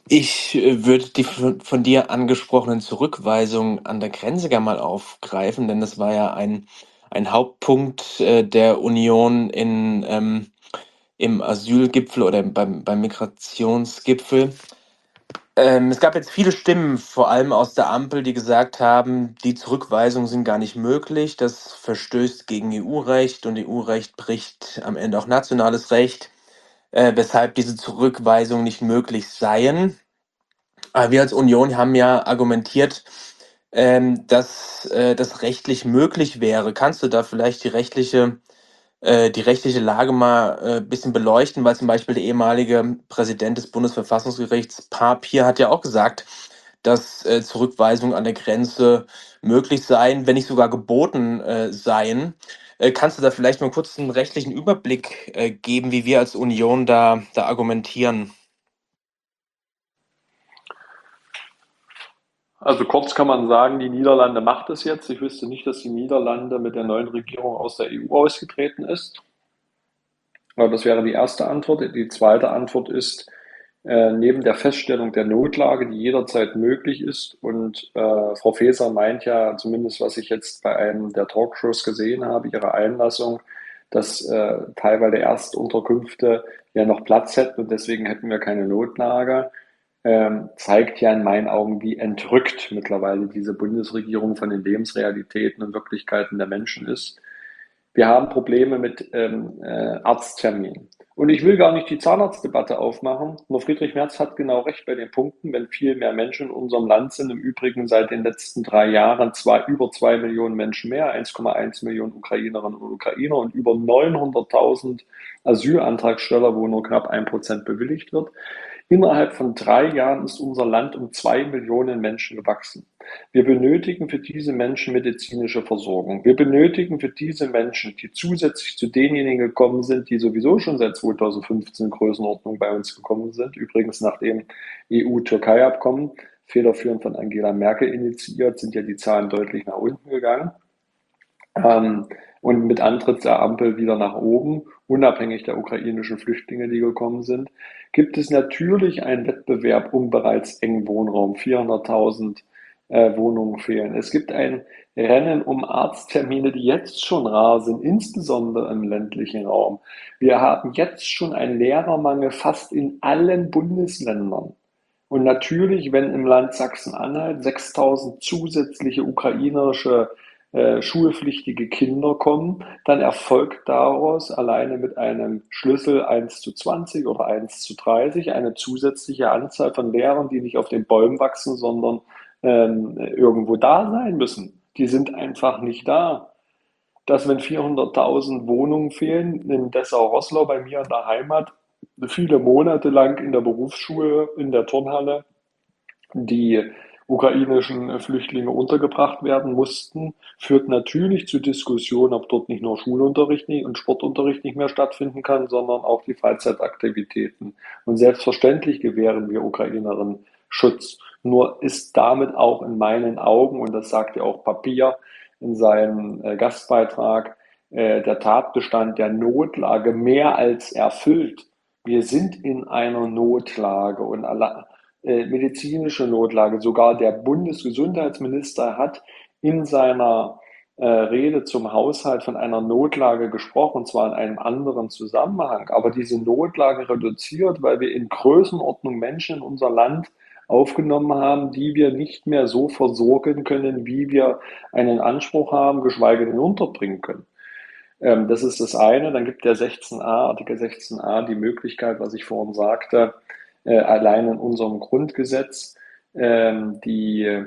Ich äh, würde die von, von dir angesprochenen Zurückweisungen an der Grenze gerne mal aufgreifen, denn das war ja ein, ein Hauptpunkt äh, der Union in, ähm, im Asylgipfel oder beim, beim Migrationsgipfel. Ähm, es gab jetzt viele Stimmen, vor allem aus der Ampel, die gesagt haben, die Zurückweisungen sind gar nicht möglich, das verstößt gegen E U-Recht und E U-Recht bricht am Ende auch nationales Recht, äh, weshalb diese Zurückweisungen nicht möglich seien. Aber wir als Union haben ja argumentiert, ähm, dass äh, das rechtlich möglich wäre. Kannst du da vielleicht die rechtliche, äh, die rechtliche Lage mal ein äh, bisschen beleuchten? Weil zum Beispiel der ehemalige Präsident des Bundesverfassungsgerichts, Papier, hat ja auch gesagt, dass äh, Zurückweisungen an der Grenze möglich seien, wenn nicht sogar geboten äh, seien. Äh, kannst du da vielleicht mal kurz einen rechtlichen Überblick äh, geben, wie wir als Union da, da argumentieren? Also kurz kann man sagen, die Niederlande macht es jetzt. Ich wüsste nicht, dass die Niederlande mit der neuen Regierung aus der E U ausgetreten ist. Aber das wäre die erste Antwort. Die zweite Antwort ist, äh, neben der Feststellung der Notlage, die jederzeit möglich ist, und äh, Frau Faeser meint ja, zumindest was ich jetzt bei einem der Talkshows gesehen habe, ihre Einlassung, dass äh, teilweise der Erstunterkünfte ja noch Platz hätten und deswegen hätten wir keine Notlage, ähm, zeigt ja in meinen Augen, wie entrückt mittlerweile diese Bundesregierung von den Lebensrealitäten und Wirklichkeiten der Menschen ist. Wir haben Probleme mit ähm, äh, Arztterminen. Und ich will gar nicht die Zahnarztdebatte aufmachen, nur Friedrich Merz hat genau recht bei den Punkten, wenn viel mehr Menschen in unserem Land sind, im Übrigen seit den letzten drei Jahren zwei, über zwei Millionen Menschen mehr, eins Komma eins Millionen Ukrainerinnen und Ukrainer und über neunhunderttausend Asylantragsteller, wo nur knapp ein Prozent bewilligt wird. Innerhalb von drei Jahren ist unser Land um zwei Millionen Menschen gewachsen. Wir benötigen für diese Menschen medizinische Versorgung. Wir benötigen für diese Menschen, die zusätzlich zu denjenigen gekommen sind, die sowieso schon seit zweitausendfünfzehn Größenordnung bei uns gekommen sind, übrigens nach dem E U-Türkei-Abkommen, federführend von Angela Merkel initiiert, sind ja die Zahlen deutlich nach unten gegangen. Ähm, und mit Antritt der Ampel wieder nach oben, unabhängig der ukrainischen Flüchtlinge, die gekommen sind, gibt es natürlich einen Wettbewerb um bereits engen Wohnraum. vierhunderttausend äh, Wohnungen fehlen. Es gibt ein Rennen um Arzttermine, die jetzt schon rar sind, insbesondere im ländlichen Raum. Wir haben jetzt schon einen Lehrermangel fast in allen Bundesländern. Und natürlich, wenn im Land Sachsen-Anhalt sechstausend zusätzliche ukrainische äh, schulpflichtige Kinder kommen, dann erfolgt daraus alleine mit einem Schlüssel eins zu zwanzig oder eins zu dreißig eine zusätzliche Anzahl von Lehrern, die nicht auf den Bäumen wachsen, sondern ähm, irgendwo da sein müssen. Die sind einfach nicht da. Dass, wenn vierhunderttausend Wohnungen fehlen, in Dessau-Roßlau bei mir in der Heimat, viele Monate lang in der Berufsschule, in der Turnhalle, die ukrainischen Flüchtlinge untergebracht werden mussten, führt natürlich zu Diskussionen, ob dort nicht nur Schulunterricht und Sportunterricht nicht mehr stattfinden kann, sondern auch die Freizeitaktivitäten. Und selbstverständlich gewähren wir Ukrainerinnen Schutz. Nur ist damit auch in meinen Augen, und das sagt ja auch Papier in seinem äh, Gastbeitrag, äh, der Tatbestand der Notlage mehr als erfüllt. Wir sind in einer Notlage und alle, äh, medizinische Notlage. Sogar der Bundesgesundheitsminister hat in seiner äh, Rede zum Haushalt von einer Notlage gesprochen, und zwar in einem anderen Zusammenhang. Aber diese Notlage reduziert, weil wir in Größenordnung Menschen in unser Land aufgenommen haben, die wir nicht mehr so versorgen können, wie wir einen Anspruch haben, geschweige denn unterbringen können. Ähm, das ist das eine. Dann gibt der sechzehn a, Artikel sechzehn a, die Möglichkeit, was ich vorhin sagte, äh, allein in unserem Grundgesetz, ähm, die äh,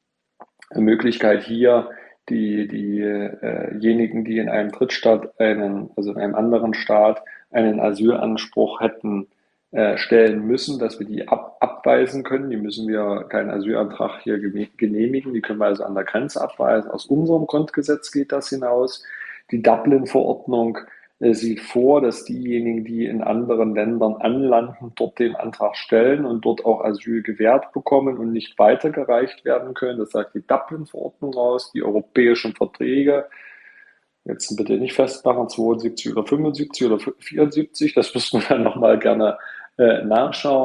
Möglichkeit hier, die, diejenigen, die in einem Drittstaat, einen, also in einem anderen Staat, einen Asylanspruch hätten äh, stellen müssen, dass wir die ab, abweisen können. Die müssen wir keinen Asylantrag hier genehmigen, die können wir also an der Grenze abweisen. Aus unserem Grundgesetz geht das hinaus. Die Dublin-Verordnung äh, sieht vor, dass diejenigen, die in anderen Ländern anlanden, dort den Antrag stellen und dort auch Asyl gewährt bekommen und nicht weitergereicht werden können. Das sagt die Dublin-Verordnung aus, die europäischen Verträge. Jetzt bitte nicht festmachen, zweiundsiebzig oder fünfundsiebzig oder vierundsiebzig, das müssten wir dann nochmal gerne äh, nachschauen.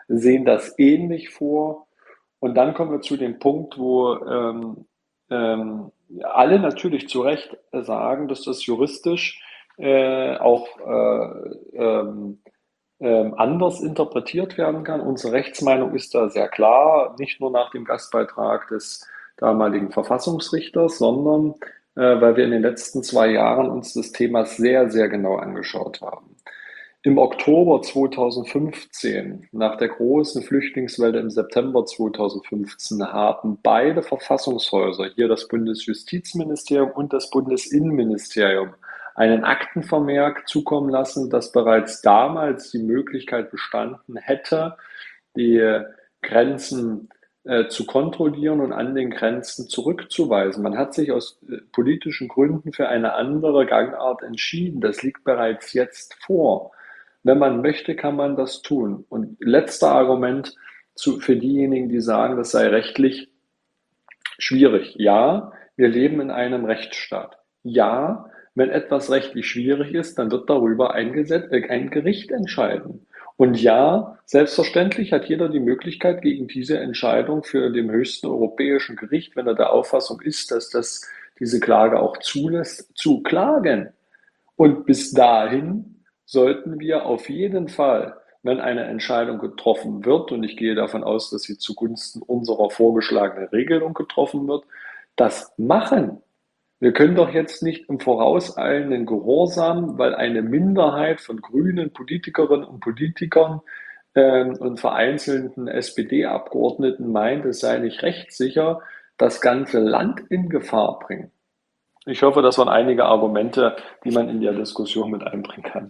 sehen das ähnlich vor. Und dann kommen wir zu dem Punkt, wo ähm, ähm, alle natürlich zu Recht sagen, dass das juristisch äh, auch äh, ähm, ähm, anders interpretiert werden kann. Unsere Rechtsmeinung ist da sehr klar, nicht nur nach dem Gastbeitrag des damaligen Verfassungsrichters, sondern äh, weil wir in den letzten zwei Jahren uns das Thema sehr, sehr genau angeschaut haben. Im Oktober zweitausendfünfzehn, nach der großen Flüchtlingswelle im September zweitausendfünfzehn, haben beide Verfassungshäuser, hier das Bundesjustizministerium und das Bundesinnenministerium, einen Aktenvermerk zukommen lassen, dass bereits damals die Möglichkeit bestanden hätte, die Grenzen äh, zu kontrollieren und an den Grenzen zurückzuweisen. Man hat sich aus äh, politischen Gründen für eine andere Gangart entschieden. Das liegt bereits jetzt vor. Wenn man möchte, kann man das tun. Und letzter Argument zu, für diejenigen, die sagen, das sei rechtlich schwierig. Ja, wir leben in einem Rechtsstaat. Ja, wenn etwas rechtlich schwierig ist, dann wird darüber ein, Gesetz, äh, ein Gericht entscheiden. Und ja, selbstverständlich hat jeder die Möglichkeit, gegen diese Entscheidung für dem höchsten europäischen Gericht, wenn er der Auffassung ist, dass das diese Klage auch zulässt, zu klagen. Und bis dahin sollten wir auf jeden Fall, wenn eine Entscheidung getroffen wird, und ich gehe davon aus, dass sie zugunsten unserer vorgeschlagenen Regelung getroffen wird, das machen. Wir können doch jetzt nicht im vorauseilenden Gehorsam, weil eine Minderheit von grünen Politikerinnen und Politikern ähm, und vereinzelten S P D-Abgeordneten meint, es sei nicht rechtssicher, das ganze Land in Gefahr bringen. Ich hoffe, das waren einige Argumente, die man in der Diskussion mit einbringen kann.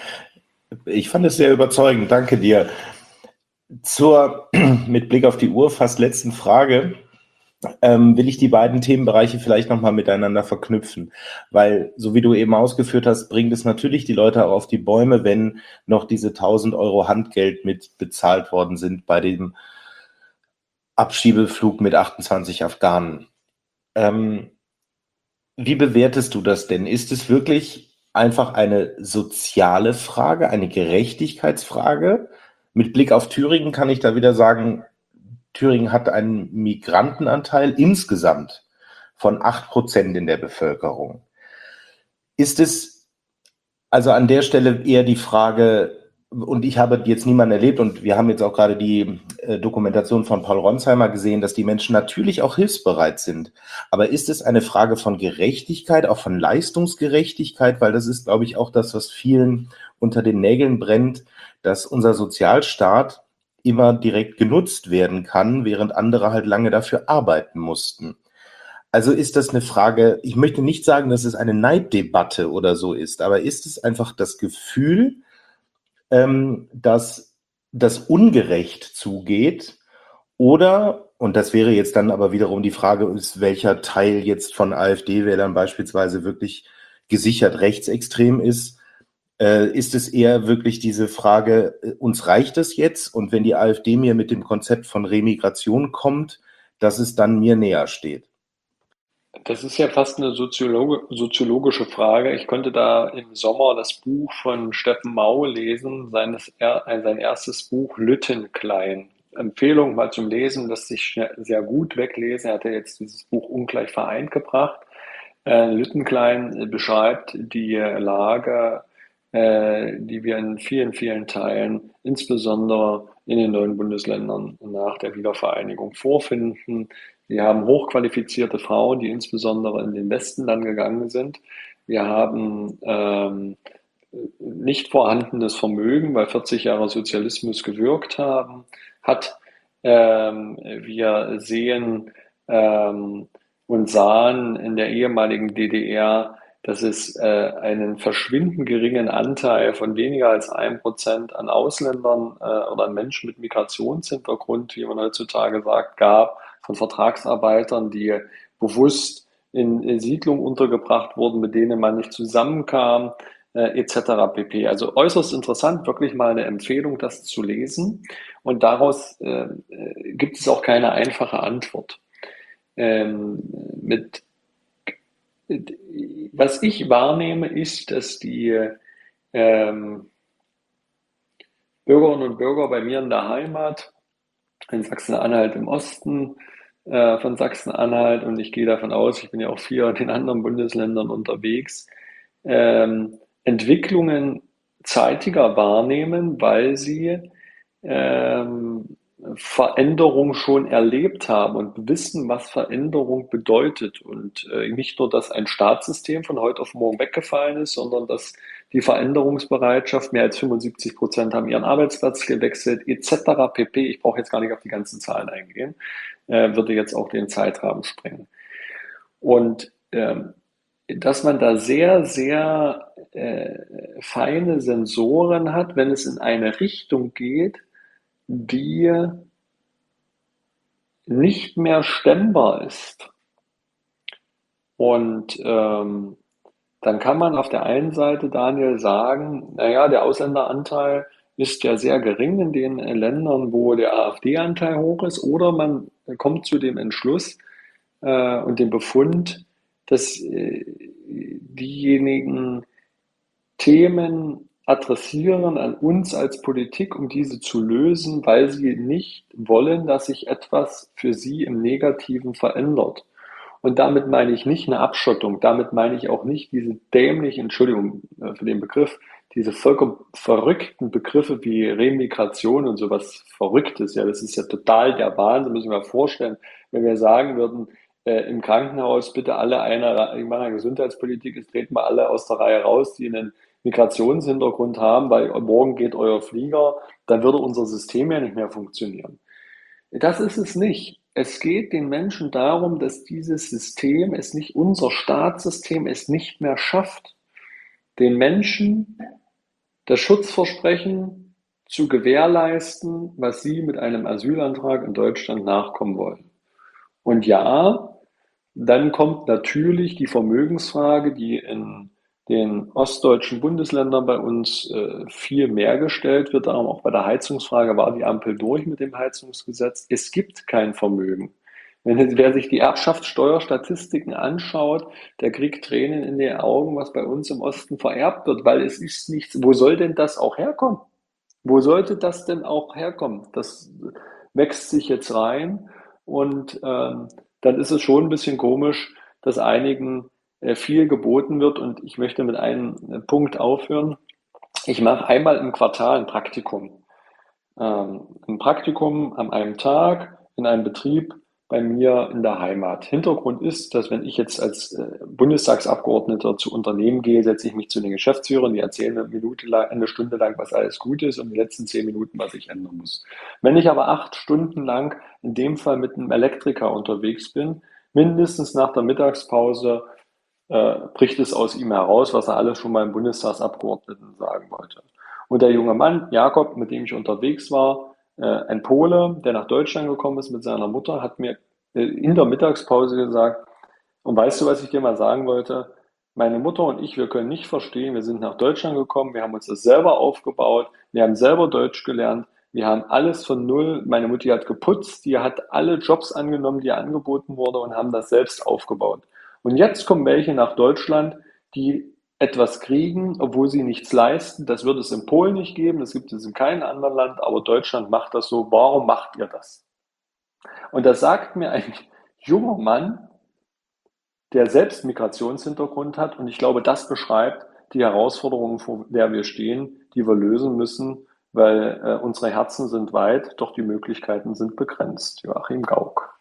Ich fand es sehr überzeugend, danke dir. Zur, mit Blick auf die Uhr, fast letzten Frage, ähm, will ich die beiden Themenbereiche vielleicht nochmal miteinander verknüpfen, weil, so wie du eben ausgeführt hast, bringt es natürlich die Leute auch auf die Bäume, wenn noch diese tausend Euro Handgeld mit bezahlt worden sind bei dem Abschiebeflug mit achtundzwanzig Afghanen. Ähm, wie bewertest du das denn? Ist es wirklich einfach eine soziale Frage, eine Gerechtigkeitsfrage? Mit Blick auf Thüringen kann ich da wieder sagen, Thüringen hat einen Migrantenanteil insgesamt von acht Prozent in der Bevölkerung. Ist es also an der Stelle eher die Frage, und ich habe jetzt niemanden erlebt, und wir haben jetzt auch gerade die äh, Dokumentation von Paul Ronsheimer gesehen, dass die Menschen natürlich auch hilfsbereit sind. Aber ist es eine Frage von Gerechtigkeit, auch von Leistungsgerechtigkeit? Weil das ist, glaube ich, auch das, was vielen unter den Nägeln brennt, dass unser Sozialstaat immer direkt genutzt werden kann, während andere halt lange dafür arbeiten mussten. Also ist das eine Frage, ich möchte nicht sagen, dass es eine Neiddebatte oder so ist, aber ist es einfach das Gefühl, ähm, dass das ungerecht zugeht, oder, und das wäre jetzt dann aber wiederum die Frage, ist welcher Teil jetzt von AfD-Wählern beispielsweise wirklich gesichert rechtsextrem ist, äh, ist es eher wirklich diese Frage, äh, uns reicht es jetzt, und wenn die AfD mir mit dem Konzept von Remigration kommt, dass es dann mir näher steht? Das ist ja fast eine Soziologe, soziologische Frage. Ich konnte da im Sommer das Buch von Steffen Mau lesen, seines, er, sein erstes Buch Lüttenklein. Empfehlung mal zum Lesen, das sich schnell, sehr gut weglesen. Er hatte jetzt dieses Buch Ungleich vereint gebracht. Äh, Lüttenklein beschreibt die Lage, äh, die wir in vielen, vielen Teilen, insbesondere in den neuen Bundesländern nach der Wiedervereinigung vorfinden. Wir haben hochqualifizierte Frauen, die insbesondere in den Westen dann gegangen sind. Wir haben ähm, nicht vorhandenes Vermögen, weil vierzig Jahre Sozialismus gewirkt haben, hat. Ähm, wir sehen ähm, und sahen in der ehemaligen D D R, dass es äh, einen verschwindend geringen Anteil von weniger als ein Prozent an Ausländern äh, oder an Menschen mit Migrationshintergrund, wie man heutzutage sagt, gab, von Vertragsarbeitern, die bewusst in, in Siedlungen untergebracht wurden, mit denen man nicht zusammenkam, äh, et cetera pp. Also äußerst interessant, wirklich mal eine Empfehlung, das zu lesen. Und daraus äh, gibt es auch keine einfache Antwort. Ähm, mit, was ich wahrnehme, ist, dass die ähm, Bürgerinnen und Bürger bei mir in der Heimat, in Sachsen-Anhalt im Osten äh, von Sachsen-Anhalt, und ich gehe davon aus, ich bin ja auch viel in den anderen Bundesländern unterwegs, ähm, Entwicklungen zeitiger wahrnehmen, weil sie ähm, Veränderung schon erlebt haben und wissen, was Veränderung bedeutet. Und äh, nicht nur, dass ein Staatssystem von heute auf morgen weggefallen ist, sondern dass die Veränderungsbereitschaft, mehr als fünfundsiebzig Prozent haben ihren Arbeitsplatz gewechselt, et cetera pp. Ich brauche jetzt gar nicht auf die ganzen Zahlen eingehen, äh, würde jetzt auch den Zeitrahmen sprengen. Und ähm, dass man da sehr, sehr äh, feine Sensoren hat, wenn es in eine Richtung geht, die nicht mehr stemmbar ist. Und ähm, dann kann man auf der einen Seite, Daniel, sagen, naja, der Ausländeranteil ist ja sehr gering in den Ländern, wo der AfD-Anteil hoch ist, oder man kommt zu dem Entschluss äh, und dem Befund, dass äh, diejenigen Themen adressieren an uns als Politik, um diese zu lösen, weil sie nicht wollen, dass sich etwas für sie im Negativen verändert. Und damit meine ich nicht eine Abschottung, damit meine ich auch nicht diese dämlichen, Entschuldigung für den Begriff, diese vollkommen verrückten Begriffe wie Remigration und sowas Verrücktes. Ja, das ist ja total der Wahnsinn, müssen wir mal vorstellen, wenn wir sagen würden, äh, im Krankenhaus bitte alle einer, in meiner Gesundheitspolitik ist, treten wir alle aus der Reihe raus, die einen Migrationshintergrund haben, weil morgen geht euer Flieger, dann würde unser System ja nicht mehr funktionieren. Das ist es nicht. Es geht den Menschen darum, dass dieses System, es nicht, unser Staatssystem es nicht mehr schafft, den Menschen das Schutzversprechen zu gewährleisten, was sie mit einem Asylantrag in Deutschland nachkommen wollen. Und ja, dann kommt natürlich die Vermögensfrage, die in den ostdeutschen Bundesländern bei uns äh, viel mehr gestellt wird. Darum auch bei der Heizungsfrage war die Ampel durch mit dem Heizungsgesetz. Es gibt kein Vermögen. Wenn, wer sich die Erbschaftssteuerstatistiken anschaut, der kriegt Tränen in den Augen, was bei uns im Osten vererbt wird, weil es ist nichts. Wo soll denn das auch herkommen? Wo sollte das denn auch herkommen? Das wächst sich jetzt rein, und ähm, dann ist es schon ein bisschen komisch, dass einigen viel geboten wird, und ich möchte mit einem Punkt aufhören. Ich mache einmal im Quartal ein Praktikum. Ähm, ein Praktikum an einem Tag in einem Betrieb bei mir in der Heimat. Hintergrund ist, dass wenn ich jetzt als äh, Bundestagsabgeordneter zu Unternehmen gehe, setze ich mich zu den Geschäftsführern, die erzählen eine Minute lang, eine Stunde lang, was alles gut ist, und die letzten zehn Minuten, was ich ändern muss. Wenn ich aber acht Stunden lang in dem Fall mit einem Elektriker unterwegs bin, mindestens nach der Mittagspause äh, bricht es aus ihm heraus, was er alles schon beim Bundestagsabgeordneten sagen wollte. Und der junge Mann, Jakob, mit dem ich unterwegs war, äh, ein Pole, der nach Deutschland gekommen ist mit seiner Mutter, hat mir äh, in der Mittagspause gesagt, und weißt du, was ich dir mal sagen wollte? Meine Mutter und ich, wir können nicht verstehen, wir sind nach Deutschland gekommen, wir haben uns das selber aufgebaut, wir haben selber Deutsch gelernt, wir haben alles von null, meine Mutti hat geputzt, die hat alle Jobs angenommen, die ihr angeboten wurde, und haben das selbst aufgebaut. Und jetzt kommen welche nach Deutschland, die etwas kriegen, obwohl sie nichts leisten. Das wird es in Polen nicht geben, das gibt es in keinem anderen Land, aber Deutschland macht das so. Warum macht ihr das? Und das sagt mir ein junger Mann, der selbst Migrationshintergrund hat, und ich glaube, das beschreibt die Herausforderungen, vor der wir stehen, die wir lösen müssen, weil äh, unsere Herzen sind weit, doch die Möglichkeiten sind begrenzt. Joachim Gauck.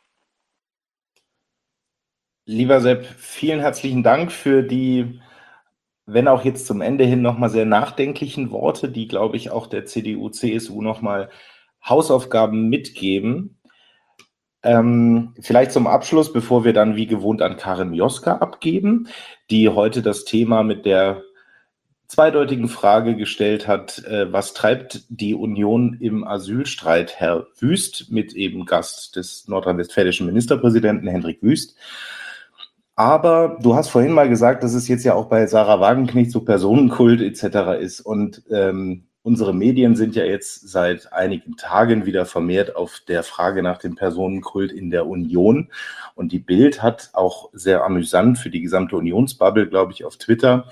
Lieber Sepp, vielen herzlichen Dank für die, wenn auch jetzt zum Ende hin nochmal sehr nachdenklichen Worte, die, glaube ich, auch der C D U, C S U nochmal Hausaufgaben mitgeben. Ähm, vielleicht zum Abschluss, bevor wir dann wie gewohnt an Karin Mioska abgeben, die heute das Thema mit der zweideutigen Frage gestellt hat, äh, was treibt die Union im Asylstreit, Herr Wüst, mit eben Gast des nordrhein-westfälischen Ministerpräsidenten Hendrik Wüst. Aber du hast vorhin mal gesagt, dass es jetzt ja auch bei Sarah Wagenknecht so Personenkult et cetera ist. Und ähm, unsere Medien sind ja jetzt seit einigen Tagen wieder vermehrt auf der Frage nach dem Personenkult in der Union. Und die Bild hat auch sehr amüsant für die gesamte Unionsbubble, glaube ich, auf Twitter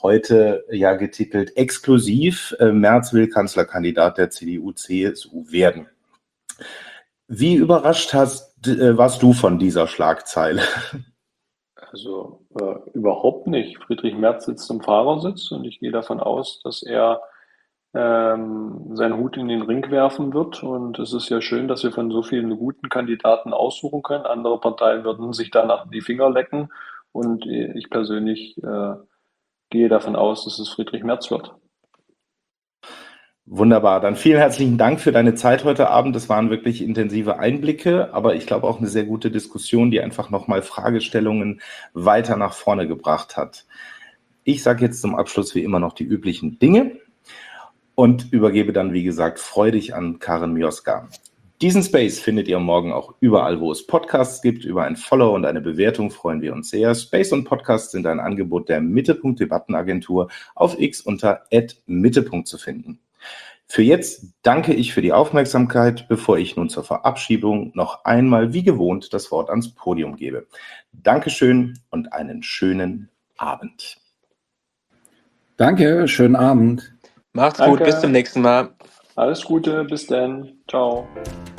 heute ja getitelt exklusiv, äh, Merz will Kanzlerkandidat der C D U C S U werden. Wie überrascht hast, äh, warst du von dieser Schlagzeile? Also äh, überhaupt nicht. Friedrich Merz sitzt im Fahrersitz und ich gehe davon aus, dass er ähm, seinen Hut in den Ring werfen wird. Und es ist ja schön, dass wir von so vielen guten Kandidaten aussuchen können. Andere Parteien würden sich danach die Finger lecken. Und ich persönlich äh, gehe davon aus, dass es Friedrich Merz wird. Wunderbar, dann vielen herzlichen Dank für deine Zeit heute Abend. Das waren wirklich intensive Einblicke, aber ich glaube auch eine sehr gute Diskussion, die einfach nochmal Fragestellungen weiter nach vorne gebracht hat. Ich sage jetzt zum Abschluss wie immer noch die üblichen Dinge und übergebe dann, wie gesagt, freudig an Karin Mioska. Diesen Space findet ihr morgen auch überall, wo es Podcasts gibt. Über ein Follow und eine Bewertung freuen wir uns sehr. Space und Podcasts sind ein Angebot der Mittelpunkt Debattenagentur, auf X unter at Mittelpunkt zu finden. Für jetzt danke ich für die Aufmerksamkeit, bevor ich nun zur Verabschiedung noch einmal wie gewohnt das Wort ans Podium gebe. Dankeschön und einen schönen Abend. Danke, schönen Abend. Macht's Danke. gut, bis zum nächsten Mal. Alles Gute, bis dann. Ciao.